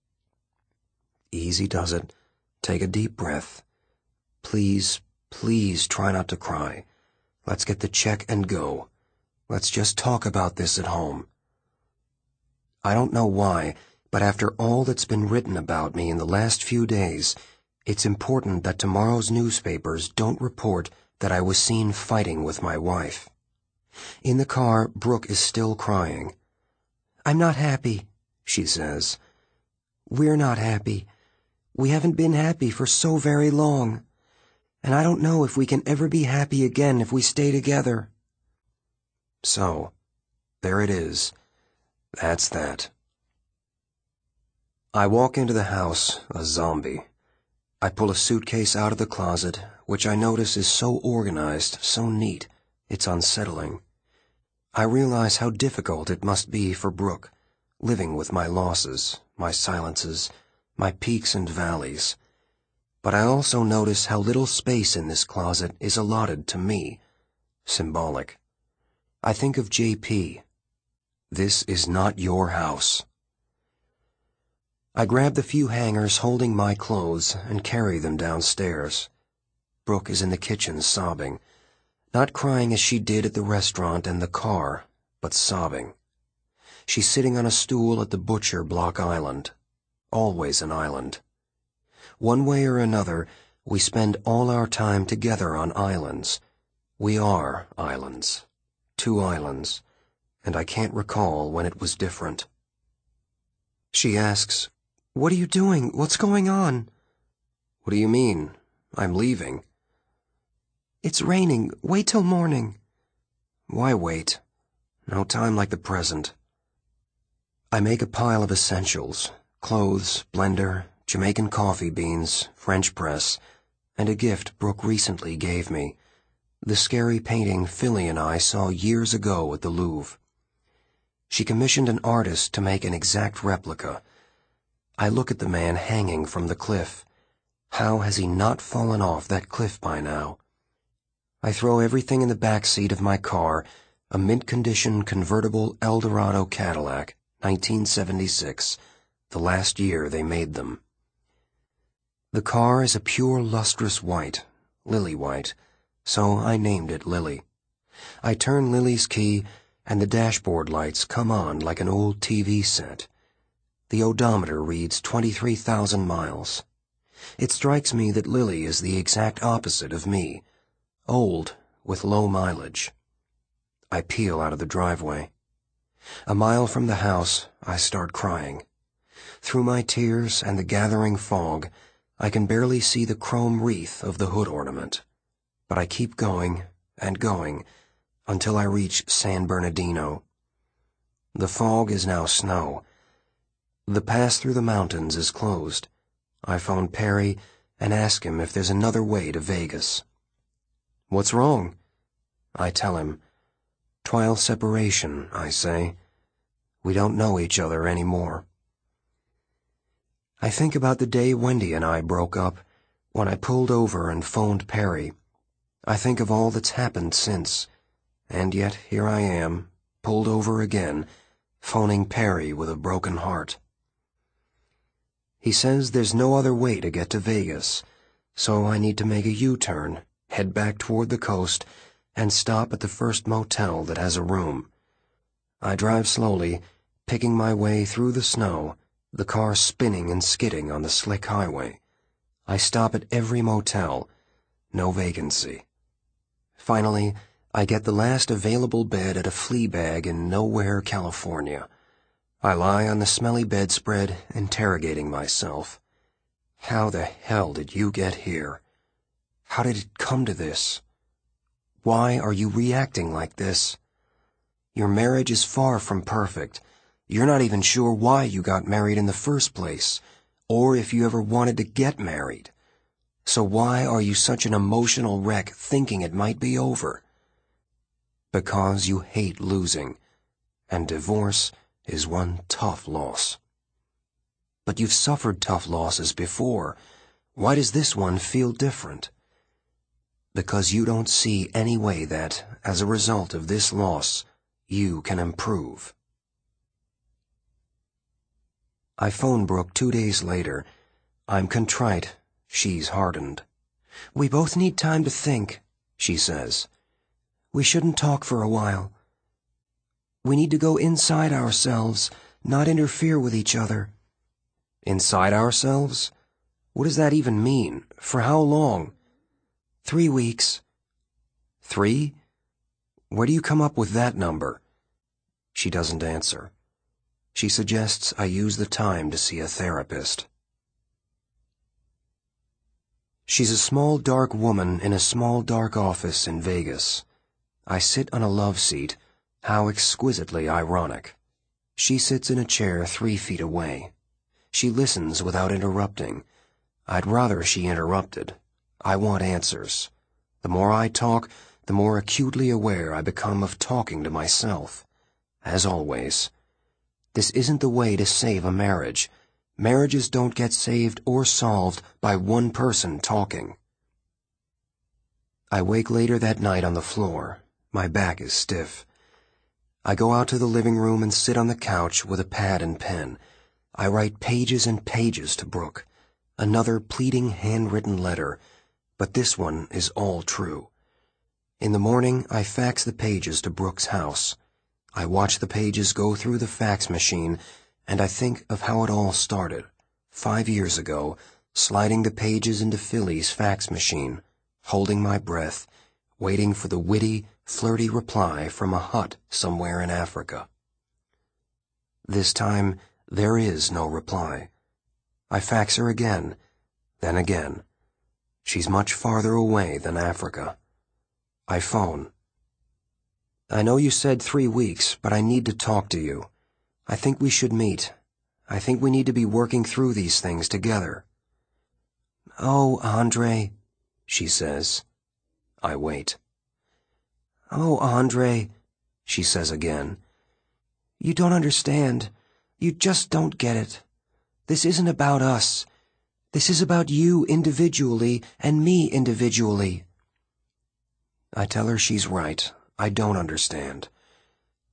Easy does it. Take a deep breath. Please, please try not to cry. Let's get the check and go. Let's just talk about this at home. I don't know why, but after all that's been written about me in the last few days, it's important that tomorrow's newspapers don't report that I was seen fighting with my wife. In the car, Brooke is still crying. "I'm not happy," she says. "We're not happy. We haven't been happy for so very long. And I don't know if we can ever be happy again if we stay together." So, there it is. That's that. I walk into the house, a zombie. I pull a suitcase out of the closet, which I notice is so organized, so neat, it's unsettling. I realize how difficult it must be for Brooke, living with my losses, my silences, my peaks and valleys. But I also notice how little space in this closet is allotted to me. Symbolic. I think of JP. This is not your house. I grab the few hangers holding my clothes and carry them downstairs. Brooke is in the kitchen sobbing. Not crying as she did at the restaurant and the car, but sobbing. She's sitting on a stool at the butcher block island. Always an island. One way or another, we spend all our time together on islands. We are islands. 2 islands. And I can't recall when it was different. She asks, "What are you doing? What's going on?" "What do you mean? I'm leaving." "It's raining. Wait till morning." "Why wait? No time like the present." I make a pile of essentials, clothes, blender, Jamaican coffee beans, French press, and a gift Brooke recently gave me, the scary painting Philly and I saw years ago at the Louvre. She commissioned an artist to make an exact replica. I look at the man hanging from the cliff. How has he not fallen off that cliff by now? I throw everything in the back seat of my car, a mint-condition convertible Eldorado Cadillac, 1976, the last year they made them. The car is a pure lustrous white, lily white, so I named it Lily. I turn Lily's key, and the dashboard lights come on like an old TV set. The odometer reads 23,000 miles. It strikes me that Lily is the exact opposite of me, old with low mileage. I peel out of the driveway. A mile from the house, I start crying. Through my tears and the gathering fog, I can barely see the chrome wreath of the hood ornament. But I keep going and going until I reach San Bernardino. The fog is now snow. The pass through the mountains is closed. I phone Perry and ask him if there's another way to Vegas. "What's wrong?" I tell him. "Trial separation," I say. "We don't know each other anymore." I think about the day Wendy and I broke up, when I pulled over and phoned Perry. I think of all that's happened since, and yet here I am, pulled over again, phoning Perry with a broken heart. He says there's no other way to get to Vegas, so I need to make a U-turn, head back toward the coast, and stop at the first motel that has a room. I drive slowly, picking my way through the snow, the car spinning and skidding on the slick highway. I stop at every motel. No vacancy. Finally, I get the last available bed at a flea bag in Nowhere, California. I lie on the smelly bedspread, interrogating myself. How the hell did you get here? How did it come to this? Why are you reacting like this? Your marriage is far from perfect. You're not even sure why you got married in the first place, or if you ever wanted to get married. So why are you such an emotional wreck thinking it might be over? Because you hate losing, and divorce is one tough loss. But you've suffered tough losses before. Why does this one feel different? Because you don't see any way that, as a result of this loss, you can improve. I phone Brooke 2 days later. I'm contrite. She's hardened. "We both need time to think," she says. "We shouldn't talk for a while. We need to go inside ourselves, not interfere with each other." Inside ourselves? What does that even mean? For how long? 3 weeks. 3? Where do you come up with that number? She doesn't answer. She suggests I use the time to see a therapist. She's a small, dark woman in a small, dark office in Vegas. I sit on a love seat. How exquisitely ironic. She sits in a chair 3 feet away. She listens without interrupting. I'd rather she interrupted. I want answers. The more I talk, the more acutely aware I become of talking to myself. As always. This isn't the way to save a marriage. Marriages don't get saved or solved by one person talking. I wake later that night on the floor. My back is stiff. I go out to the living room and sit on the couch with a pad and pen. I write pages and pages to Brooke. Another pleading handwritten letter, but this one is all true. In the morning, I fax the pages to Brooke's house. I watch the pages go through the fax machine, and I think of how it all started, 5 years ago, sliding the pages into Philly's fax machine, holding my breath, waiting for the witty, flirty reply from a hut somewhere in Africa. This time, there is no reply. I fax her again, then again. She's much farther away than Africa. I phone. "I know you said 3 weeks, but I need to talk to you. I think we should meet. I think we need to be working through these things together." "Oh, Andre," she says. I wait. "Oh, Andre," she says again. "You don't understand. You just don't get it. This isn't about us. This is about you individually and me individually." I tell her she's right. I don't understand.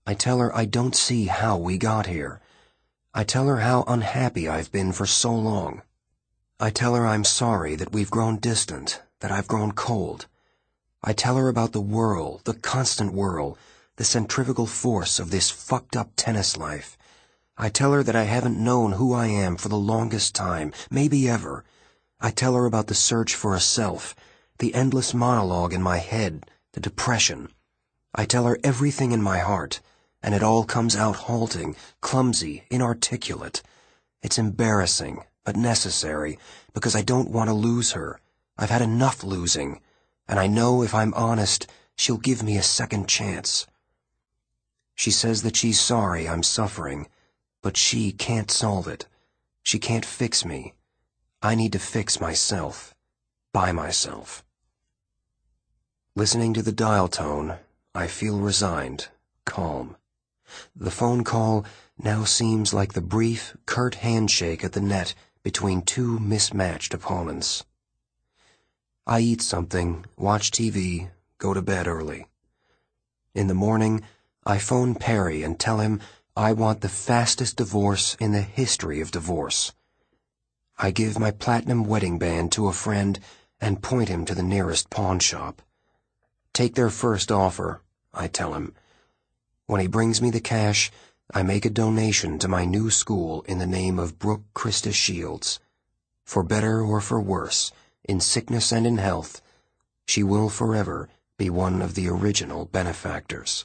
I tell her I don't see how we got here. I tell her how unhappy I've been for so long. I tell her I'm sorry that we've grown distant, that I've grown cold. I tell her about the whirl, the constant whirl, the centrifugal force of this fucked up tennis life. I tell her that I haven't known who I am for the longest time, maybe ever. I tell her about the search for a self, the endless monologue in my head, the depression. I tell her everything in my heart, and it all comes out halting, clumsy, inarticulate. It's embarrassing, but necessary, because I don't want to lose her. I've had enough losing, and I know if I'm honest, she'll give me a second chance. She says that she's sorry I'm suffering, but she can't solve it. She can't fix me. I need to fix myself, by myself. Listening to the dial tone, I feel resigned, calm. The phone call now seems like the brief, curt handshake at the net between two mismatched opponents. I eat something, watch TV, go to bed early. In the morning, I phone Perry and tell him I want the fastest divorce in the history of divorce. I give my platinum wedding band to a friend and point him to the nearest pawn shop. Take their first offer, I tell him. When he brings me the cash, I make a donation to my new school in the name of Brooke Christa Shields. For better or for worse, in sickness and in health, she will forever be one of the original benefactors.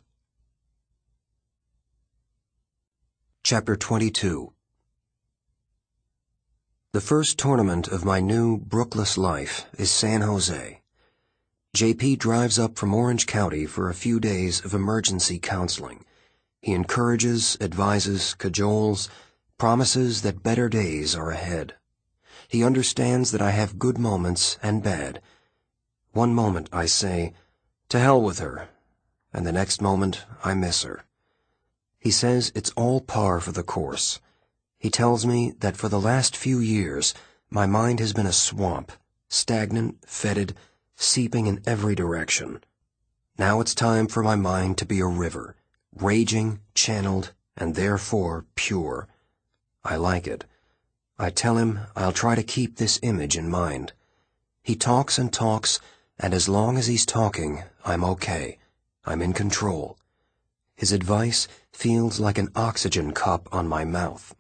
Chapter 22. The first tournament of my new Brookless life is San Jose. JP drives up from Orange County for a few days of emergency counseling. He encourages, advises, cajoles, promises that better days are ahead. He understands that I have good moments and bad. One moment I say, "To hell with her," and the next moment I miss her. He says it's all par for the course. He tells me that for the last few years, my mind has been a swamp, stagnant, fetid, seeping in every direction. Now it's time for my mind to be a river, raging, channeled, and therefore pure. I like it. I tell him I'll try to keep this image in mind. He talks and talks, and as long as he's talking, I'm okay. I'm in control. His advice feels like an oxygen cup on my mouth.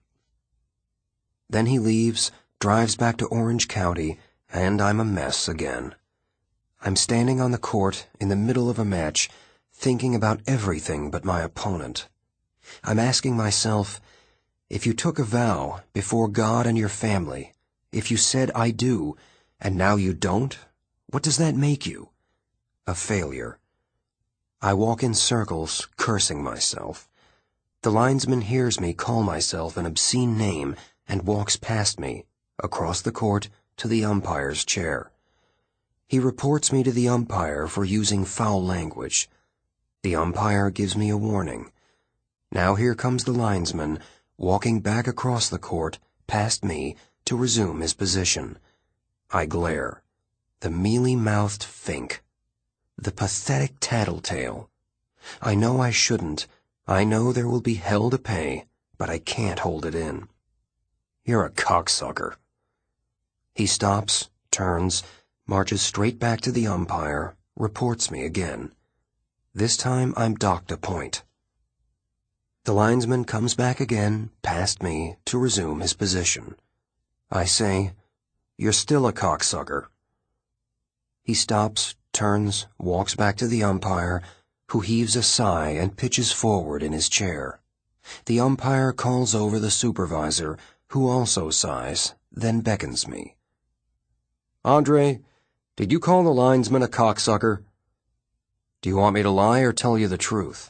Then he leaves, drives back to Orange County, and I'm a mess again. I'm standing on the court in the middle of a match, thinking about everything but my opponent. I'm asking myself, if you took a vow before God and your family, if you said "I do," and now you don't, what does that make you? A failure. I walk in circles, cursing myself. The linesman hears me call myself an obscene name and walks past me, across the court, to the umpire's chair. He reports me to the umpire for using foul language. The umpire gives me a warning. Now here comes the linesman, walking back across the court, past me, to resume his position. I glare. The mealy-mouthed fink. The pathetic tattletale. I know I shouldn't. I know there will be hell to pay, but I can't hold it in. You're a cocksucker. He stops, turns, marches straight back to the umpire, reports me again. This time I'm docked a point. The linesman comes back again, past me, to resume his position. I say, "You're still a cocksucker." He stops, turns, walks back to the umpire, who heaves a sigh and pitches forward in his chair. The umpire calls over the supervisor, who also sighs, then beckons me. "Andre, did you call the linesman a cocksucker?" "Do you want me to lie or tell you the truth?"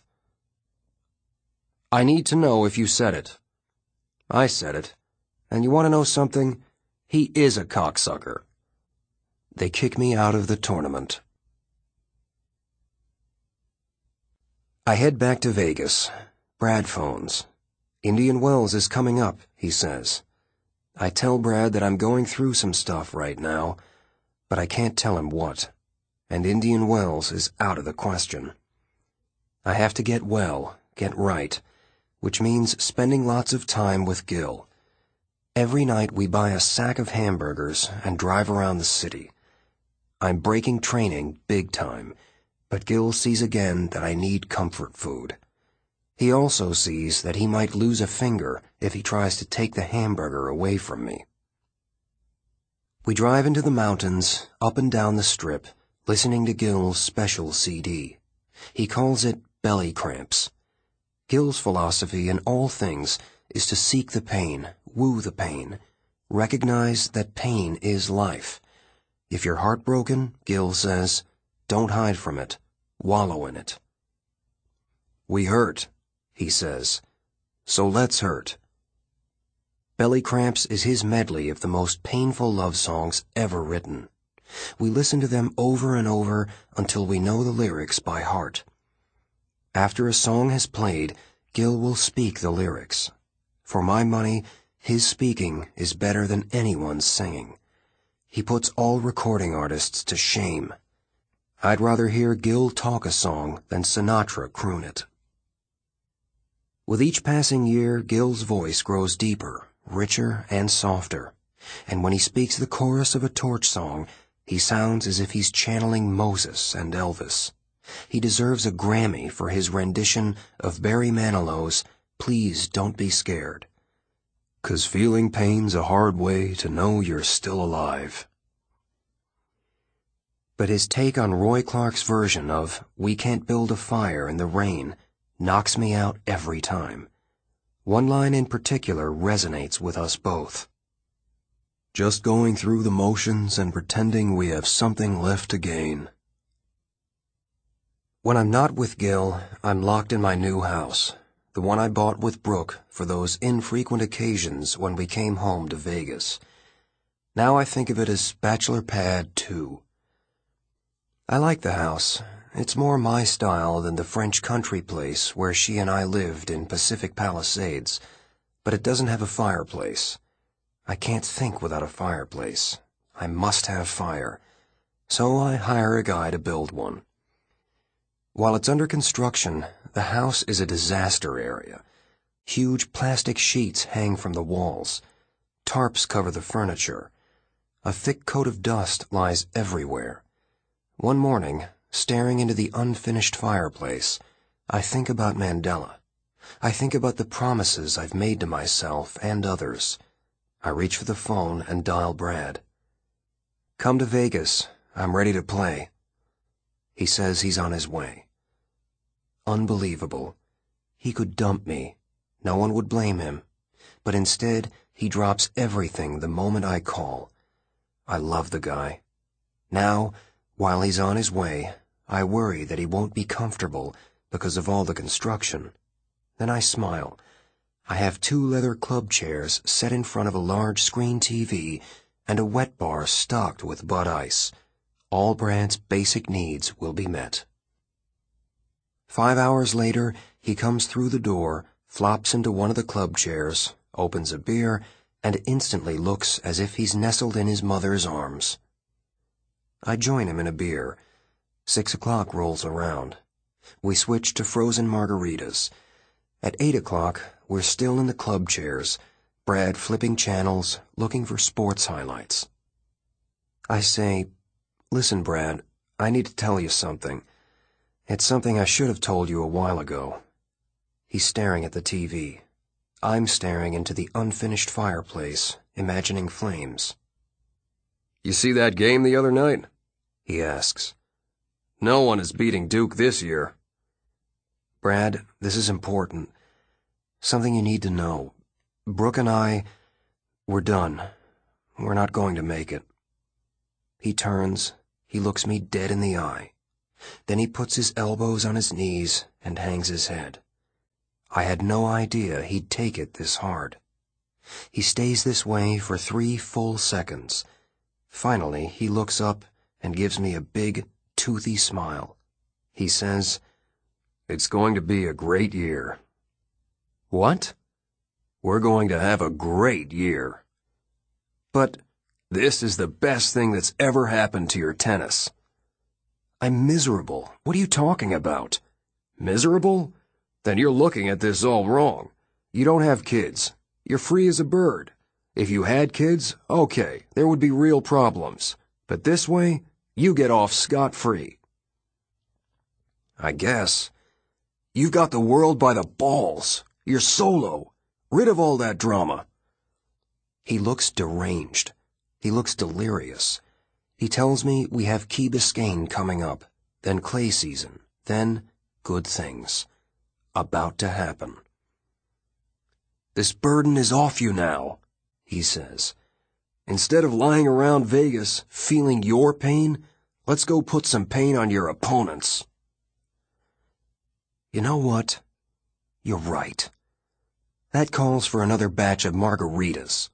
"I need to know if you said it." "I said it. And you want to know something? He is a cocksucker." They kick me out of the tournament. I head back to Vegas. Brad phones. Indian Wells is coming up, he says. I tell Brad that I'm going through some stuff right now, but I can't tell him what, and Indian Wells is out of the question. I have to get well, get right, which means spending lots of time with Gil. Every night we buy a sack of hamburgers and drive around the city. I'm breaking training big time, but Gil sees again that I need comfort food. He also sees that he might lose a finger if he tries to take the hamburger away from me. We drive into the mountains, up and down the strip, listening to Gil's special CD. He calls it belly cramps. Gil's philosophy in all things is to seek the pain, woo the pain, recognize that pain is life. If you're heartbroken, Gil says, don't hide from it, wallow in it. We hurt, he says, so let's hurt. Belly Cramps is his medley of the most painful love songs ever written. We listen to them over and over until we know the lyrics by heart. After a song has played, Gil will speak the lyrics. For my money, his speaking is better than anyone's singing. He puts all recording artists to shame. I'd rather hear Gil talk a song than Sinatra croon it. With each passing year, Gil's voice grows deeper, richer, and softer, and when he speaks the chorus of a torch song, he sounds as if he's channeling Moses and Elvis. He deserves a Grammy for his rendition of Barry Manilow's Please Don't Be Scared. 'Cause feeling pain's a hard way to know you're still alive. But his take on Roy Clark's version of We Can't Build a Fire in the Rain knocks me out every time. One line in particular resonates with us both. Just going through the motions and pretending we have something left to gain. When I'm not with Gil, I'm locked in my new house, the one I bought with Brooke for those infrequent occasions when we came home to Vegas. Now I think of it as Bachelor Pad 2. I like the house. It's more my style than the French country place where she and I lived in Pacific Palisades, but it doesn't have a fireplace. I can't think without a fireplace. I must have fire. So I hire a guy to build one. While it's under construction, the house is a disaster area. Huge plastic sheets hang from the walls. Tarps cover the furniture. A thick coat of dust lies everywhere. One morning, staring into the unfinished fireplace, I think about Mandela. I think about the promises I've made to myself and others. I reach for the phone and dial Brad. Come to Vegas. I'm ready to play. He says he's on his way. Unbelievable. He could dump me. No one would blame him. But instead, he drops everything the moment I call. I love the guy. Now, while he's on his way, I worry that he won't be comfortable because of all the construction. Then I smile. I have 2 leather club chairs set in front of a large screen TV and a wet bar stocked with Bud Ice. All Brad's basic needs will be met. 5 hours later, he comes through the door, flops into one of the club chairs, opens a beer, and instantly looks as if he's nestled in his mother's arms. I join him in a beer. 6 o'clock rolls around. We switch to frozen margaritas. At 8 o'clock, we're still in the club chairs, Brad flipping channels, looking for sports highlights. I say, listen, Brad, I need to tell you something. It's something I should have told you a while ago. He's staring at the TV. I'm staring into the unfinished fireplace, imagining flames. You see that game the other night? He asks. No one is beating Duke this year. Brad, this is important. Something you need to know. Brooke and we're done. We're not going to make it. He turns. He looks me dead in the eye. Then he puts his elbows on his knees and hangs his head. I had no idea he'd take it this hard. He stays this way for 3 full seconds. Finally, he looks up and gives me a big, toothy smile. He says, It's going to be a great year. What? We're going to have a great year. But this is the best thing that's ever happened to your tennis. I'm miserable. What are you talking about? Miserable? Then you're looking at this all wrong. You don't have kids. You're free as a bird. If you had kids, okay, there would be real problems. But this way, you get off scot-free. I guess. You've got the world by the balls. You're solo. Rid of all that drama. He looks deranged. He looks delirious. He tells me we have Key Biscayne coming up, then clay season, then good things. About to happen. This burden is off you now, he says. Instead of lying around Vegas feeling your pain, let's go put some pain on your opponents. You know what? You're right. That calls for another batch of margaritas.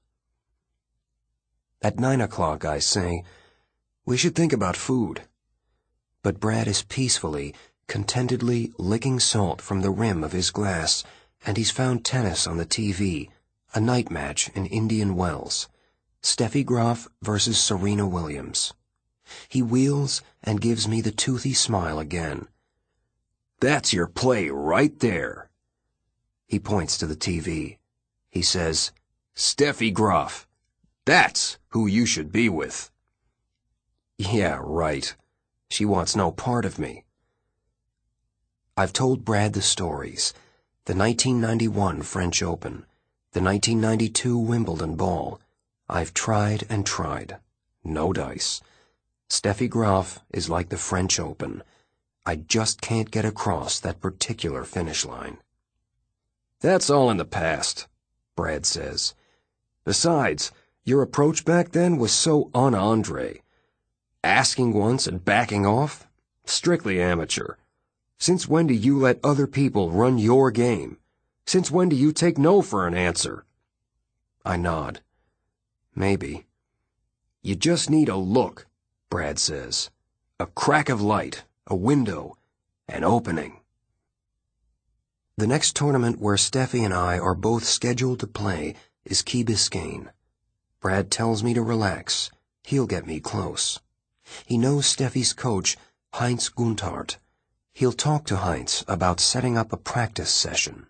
At 9 o'clock, I say, we should think about food. But Brad is peacefully, contentedly licking salt from the rim of his glass, and he's found tennis on the TV, a night match in Indian Wells. Steffi Graf versus Serena Williams. He wheels and gives me the toothy smile again. That's your play right there. He points to the TV. He says, Steffi Graf. That's who you should be with. Yeah, right. She wants no part of me. I've told Brad the stories. The 1991 French Open. The 1992 Wimbledon ball. I've tried and tried. No dice. Steffi Graf is like the French Open. I just can't get across that particular finish line. That's all in the past, Brad says. Besides, your approach back then was so un-Andre. Asking once and backing off? Strictly amateur. Since when do you let other people run your game? Since when do you take no for an answer? I nod. Maybe. You just need a look, Brad says. A crack of light, a window, an opening. The next tournament where Steffi and I are both scheduled to play is Key Biscayne. Brad tells me to relax. He'll get me close. He knows Steffi's coach, Heinz Gunthardt. He'll talk to Heinz about setting up a practice session.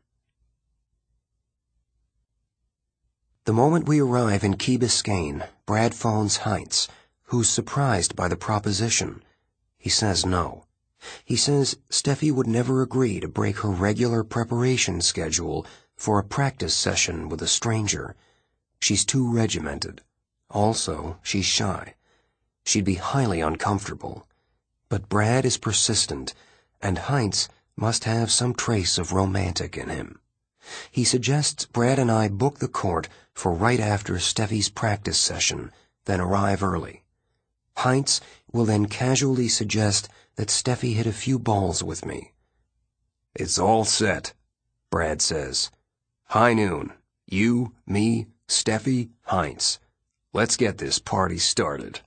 The moment we arrive in Key Biscayne, Brad phones Heinz, who's surprised by the proposition. He says no. He says Steffi would never agree to break her regular preparation schedule for a practice session with a stranger. She's too regimented. Also, she's shy. She'd be highly uncomfortable. But Brad is persistent, and Heinz must have some trace of romantic in him. He suggests Brad and I book the court for right after Steffi's practice session, then arrive early. Heinz will then casually suggest that Steffi hit a few balls with me. It's all set, Brad says. High noon. You, me, Steffi, Heinz. Let's get this party started.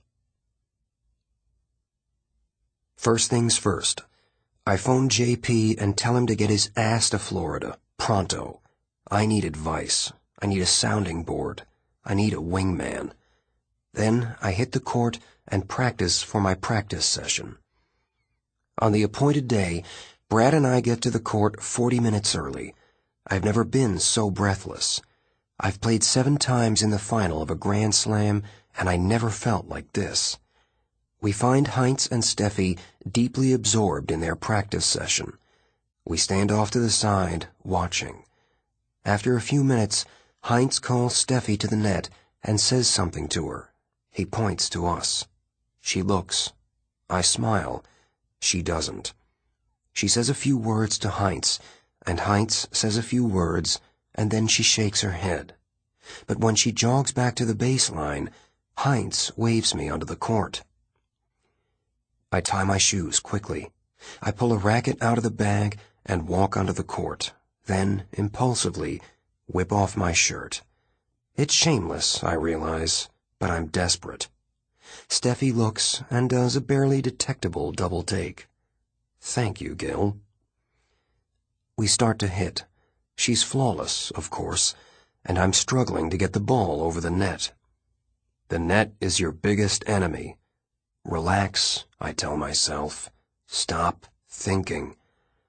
First things first. I phone JP and tell him to get his ass to Florida, pronto. I need advice. I need a sounding board. I need a wingman. Then I hit the court and practice for my practice session. On the appointed day, Brad and I get to the court 40 minutes early. I've never been so breathless. I've played 7 times in the final of a Grand Slam, and I never felt like this. We find Heinz and Steffi deeply absorbed in their practice session. We stand off to the side, watching. After a few minutes, Heinz calls Steffi to the net and says something to her. He points to us. She looks. I smile. She doesn't. She says a few words to Heinz, and Heinz says a few words, and then she shakes her head. But when she jogs back to the baseline, Heinz waves me onto the court. I tie my shoes quickly. I pull a racket out of the bag and walk onto the court, then, impulsively, whip off my shirt. It's shameless, I realize, but I'm desperate. Steffi looks and does a barely detectable double take. Thank you, Gil. We start to hit. She's flawless, of course, and I'm struggling to get the ball over the net. The net is your biggest enemy. Relax, I tell myself. Stop thinking.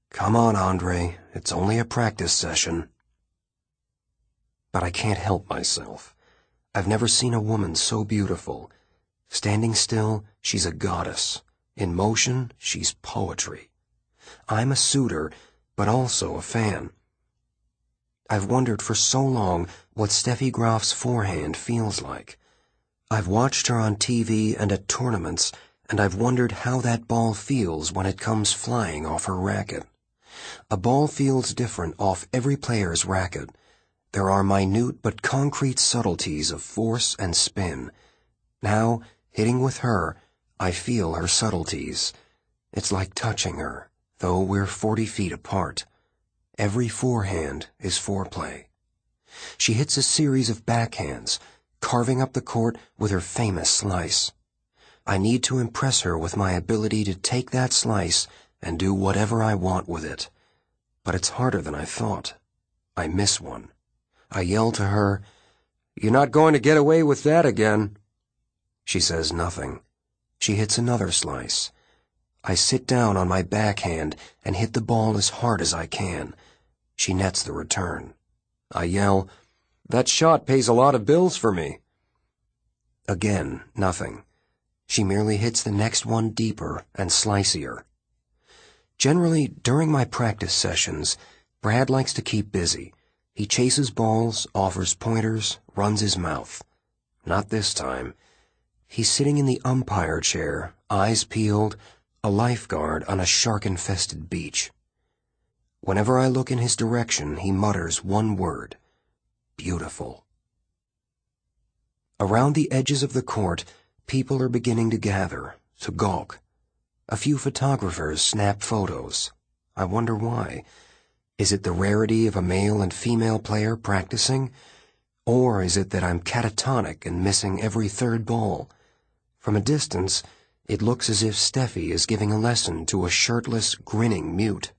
Come on, Andre. It's only a practice session. But I can't help myself. I've never seen a woman so beautiful. Standing still, she's a goddess. In motion, she's poetry. I'm a suitor, but also a fan. I've wondered for so long what Steffi Graf's forehand feels like. I've watched her on TV and at tournaments, and I've wondered how that ball feels when it comes flying off her racket. A ball feels different off every player's racket. There are minute but concrete subtleties of force and spin. Now, hitting with her, I feel her subtleties. It's like touching her, though we're 40 feet apart. Every forehand is foreplay. She hits a series of backhands, carving up the court with her famous slice. I need to impress her with my ability to take that slice and do whatever I want with it. But it's harder than I thought. I miss one. I yell to her, "You're not going to get away with that again." She says nothing. She hits another slice. I sit down on my backhand and hit the ball as hard as I can. She nets the return. I yell, "That shot pays a lot of bills for me." Again, nothing. She merely hits the next one deeper and slicier. Generally, during my practice sessions, Brad likes to keep busy. He chases balls, offers pointers, runs his mouth. Not this time. He's sitting in the umpire chair, eyes peeled, a lifeguard on a shark-infested beach. Whenever I look in his direction, he mutters one word: beautiful. Around the edges of the court, people are beginning to gather, to gawk. A few photographers snap photos. I wonder why. Is it the rarity of a male and female player practicing? Or is it that I'm catatonic and missing every third ball? From a distance, it looks as if Steffi is giving a lesson to a shirtless, grinning mute.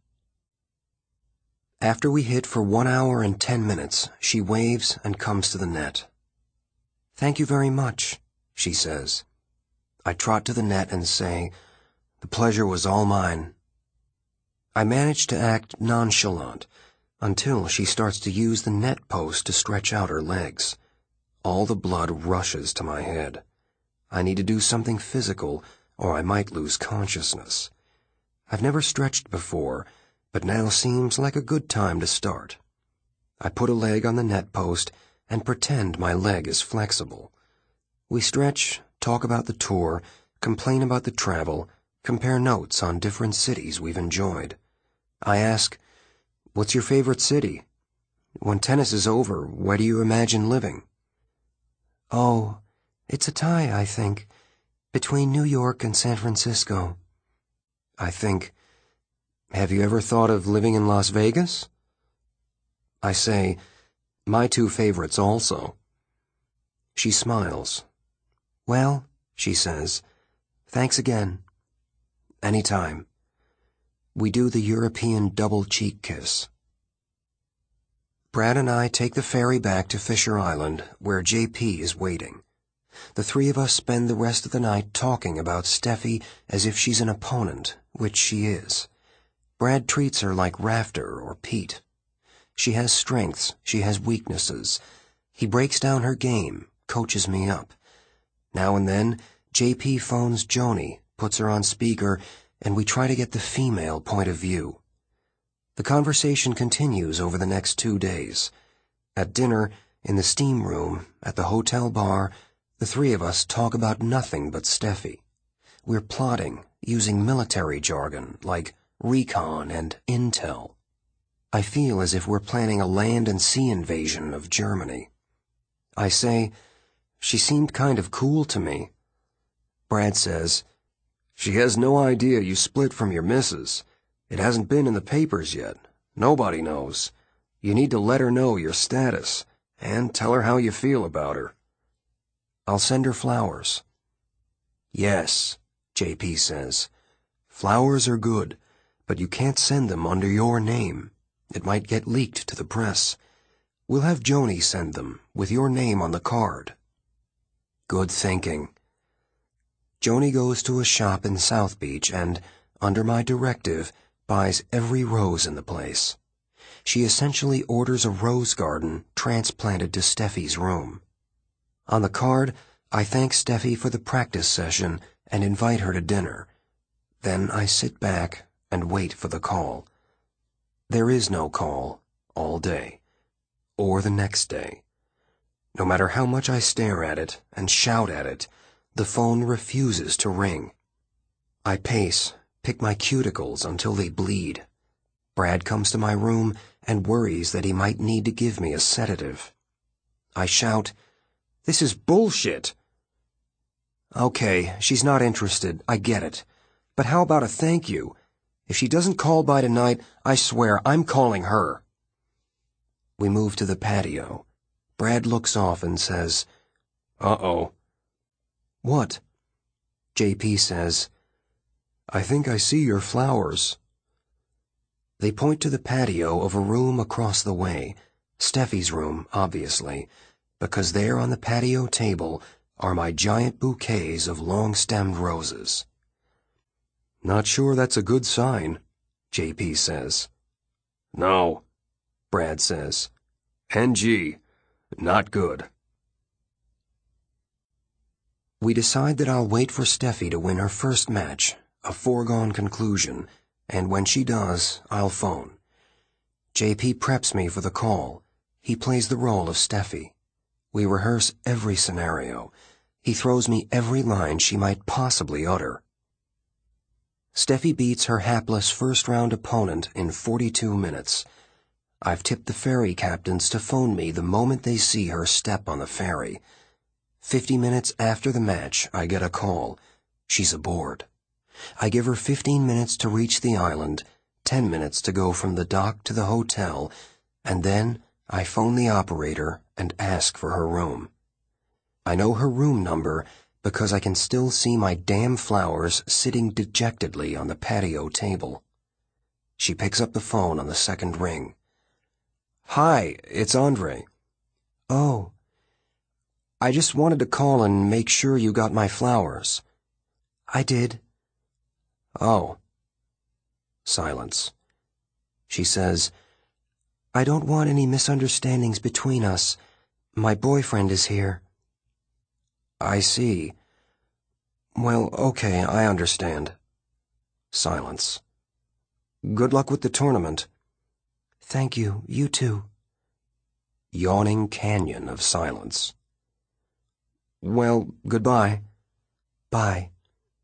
After we hit for 1 hour and 10 minutes, she waves and comes to the net. "Thank you very much," she says. I trot to the net and say, "The pleasure was all mine." I manage to act nonchalant until she starts to use the net post to stretch out her legs. All the blood rushes to my head. I need to do something physical, or I might lose consciousness. I've never stretched before, but now seems like a good time to start. I put a leg on the net post and pretend my leg is flexible. We stretch, talk about the tour, complain about the travel, compare notes on different cities we've enjoyed. I ask, "What's your favorite city? When tennis is over, where do you imagine living?" "Oh, it's a tie, I think, between New York and San Francisco." I think, "Have you ever thought of living in Las Vegas?" I say, "My two favorites also." She smiles. "Well," she says, "thanks again." "Anytime." We do the European double cheek kiss. Brad and I take the ferry back to Fisher Island, where JP is waiting. The three of us spend the rest of the night talking about Steffi as if she's an opponent, which she is. Brad treats her like Rafter or Pete. She has strengths, she has weaknesses. He breaks down her game, coaches me up. Now and then, JP phones Joni, puts her on speaker, and we try to get the female point of view. The conversation continues over the next 2 days. At dinner, in the steam room, at the hotel bar, the three of us talk about nothing but Steffi. We're plotting, using military jargon like recon and intel. I feel as if we're planning a land and sea invasion of Germany. I say, "She seemed kind of cool to me." Brad says, "She has no idea you split from your missus. It hasn't been in the papers yet. Nobody knows. You need to let her know your status, and tell her how you feel about her." "I'll send her flowers." "Yes," JP says. "Flowers are good, but you can't send them under your name. It might get leaked to the press. We'll have Joni send them, with your name on the card." Good thinking. Joni goes to a shop in South Beach and, under my directive, buys every rose in the place. She essentially orders a rose garden transplanted to Steffi's room. On the card, I thank Steffi for the practice session and invite her to dinner. Then I sit back and wait for the call. There is no call all day, or the next day. No matter how much I stare at it and shout at it, the phone refuses to ring. I pace, pick my cuticles until they bleed. Brad comes to my room and worries that he might need to give me a sedative. I shout, "This is bullshit!" "Okay, she's not interested, I get it. But how about a thank you? If she doesn't call by tonight, I swear I'm calling her." We move to the patio. Brad looks off and says, "Uh-oh." "What?" JP says, "I think I see your flowers." They point to the patio of a room across the way, Steffi's room, obviously, because there on the patio table are my giant bouquets of long-stemmed roses. "Not sure that's a good sign," JP says. "No," Brad says. "NG, not good." We decide that I'll wait for Steffi to win her first match, a foregone conclusion, and when she does, I'll phone. JP preps me for the call. He plays the role of Steffi. We rehearse every scenario. He throws me every line she might possibly utter. Steffi beats her hapless first-round opponent in 42 minutes. I've tipped the ferry captains to phone me the moment they see her step on the ferry. 50 minutes after the match, I get a call. She's aboard. I give her 15 minutes to reach the island, 10 minutes to go from the dock to the hotel, and then I phone the operator and ask for her room. I know her room number because I can still see my damn flowers sitting dejectedly on the patio table. She picks up the phone on the second ring. "Hi, it's Andre." "Oh. I just wanted to call and make sure you got my flowers." "I did." "Oh." Silence. She says, "I don't want any misunderstandings between us. My boyfriend is here." "I see. Well, okay, I understand." Silence. "Good luck with the tournament." "Thank you, you too." Yawning canyon of silence. "Well, goodbye." "Bye."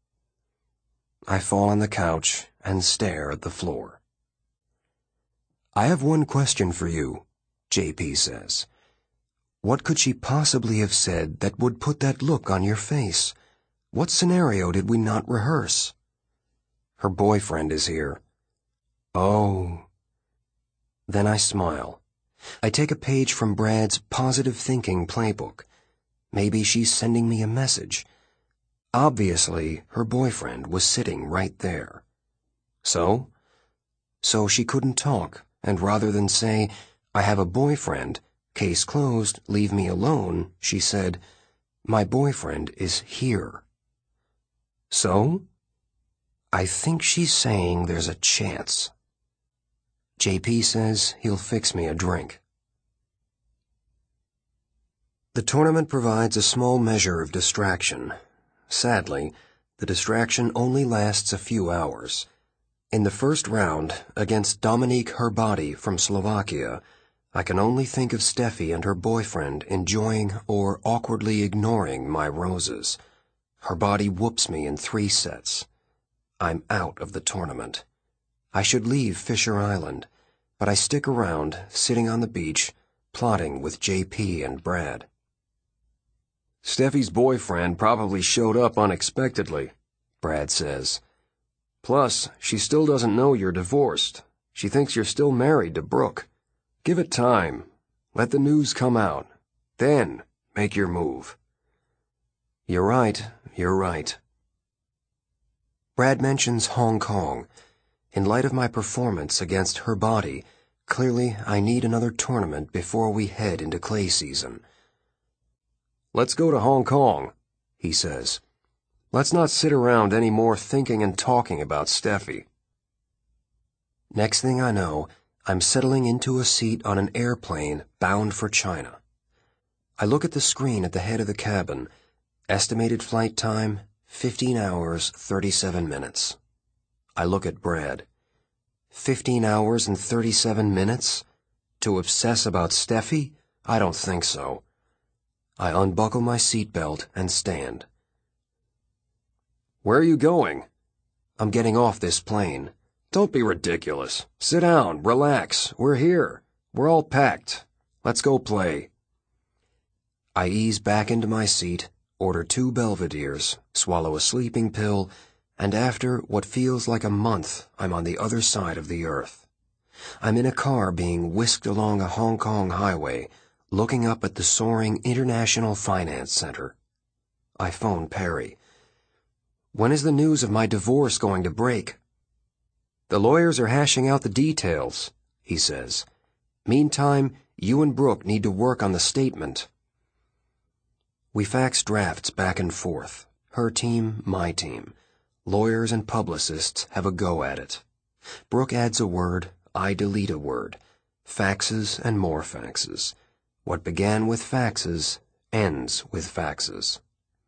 I fall on the couch and stare at the floor. "I have one question for you," JP says. "What could she possibly have said that would put that look on your face? What scenario did we not rehearse?" "Her boyfriend is here." "Oh." Then I smile. I take a page from Brad's positive thinking playbook. Maybe she's sending me a message. Obviously, her boyfriend was sitting right there. So she couldn't talk, and rather than say, "I have a boyfriend, case closed, leave me alone," she said, "My boyfriend is here." So? I think she's saying there's a chance. JP says he'll fix me a drink. The tournament provides a small measure of distraction. Sadly, the distraction only lasts a few hours. In the first round, against Dominique Herbati from Slovakia, I can only think of Steffi and her boyfriend enjoying or awkwardly ignoring my roses. Herbati whoops me in 3 sets. I'm out of the tournament. I should leave Fisher Island, but I stick around, sitting on the beach, plotting with JP and Brad. "Steffi's boyfriend probably showed up unexpectedly," Brad says. "Plus, she still doesn't know you're divorced. She thinks you're still married to Brooke. Give it time. Let the news come out. Then make your move." You're right. Brad mentions Hong Kong. In light of my performance against Herbati, clearly I need another tournament before we head into clay season. "Let's go to Hong Kong," he says. "Let's not sit around any more thinking and talking about Steffi." Next thing I know, I'm settling into a seat on an airplane bound for China. I look at the screen at the head of the cabin. Estimated flight time, 15 hours, 37 minutes. I look at Brad. 15 hours and 37 minutes? To obsess about Steffi? I don't think so. I unbuckle my seatbelt and stand. Where are you going? I'm getting off this plane. Don't be ridiculous. Sit down, relax. We're here. We're all packed. Let's go play. I ease back into my seat, order 2 Belvederes, swallow a sleeping pill, and after what feels like a month, I'm on the other side of the earth. I'm in a car being whisked along a Hong Kong highway, looking up at the soaring International Finance Center. I phone Perry. When is the news of my divorce going to break? The lawyers are hashing out the details, he says. Meantime, you and Brooke need to work on the statement. We fax drafts back and forth. Her team, my team. Lawyers and publicists have a go at it. Brooke adds a word, I delete a word. Faxes and more faxes. What began with faxes ends with faxes.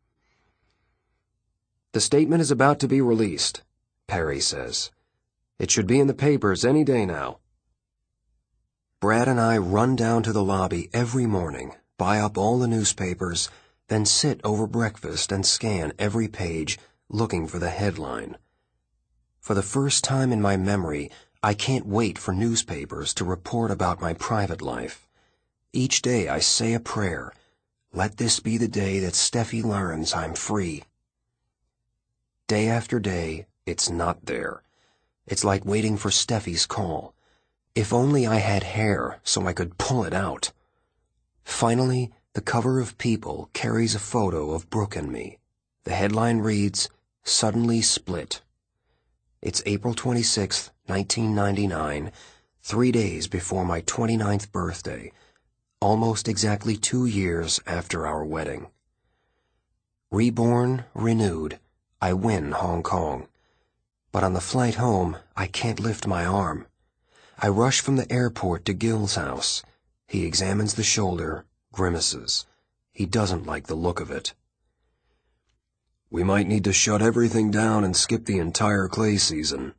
The statement is about to be released, Perry says. It should be in the papers any day now. Brad and I run down to the lobby every morning, buy up all the newspapers, then sit over breakfast and scan every page, looking for the headline. For the first time in my memory, I can't wait for newspapers to report about my private life. Each day I say a prayer. Let this be the day that Steffi learns I'm free. Day after day, it's not there. It's like waiting for Steffi's call. If only I had hair so I could pull it out. Finally, the cover of People carries a photo of Brooke and me. The headline reads, Suddenly Split. It's April 26, 1999, 3 days before my 29th birthday, almost exactly 2 years after our wedding. Reborn, renewed, I win Hong Kong. But on the flight home, I can't lift my arm. I rush from the airport to Gil's house. He examines the shoulder, grimaces. He doesn't like the look of it. We might need to shut everything down and skip the entire clay season.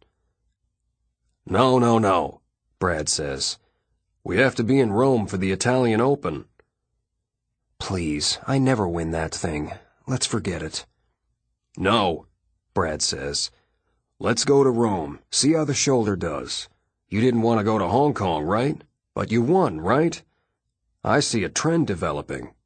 No, Brad says. We have to be in Rome for the Italian Open. Please, I never win that thing. Let's forget it. No, Brad says. Let's go to Rome, see how the shoulder does. You didn't want to go to Hong Kong, right? But you won, right? I see a trend developing.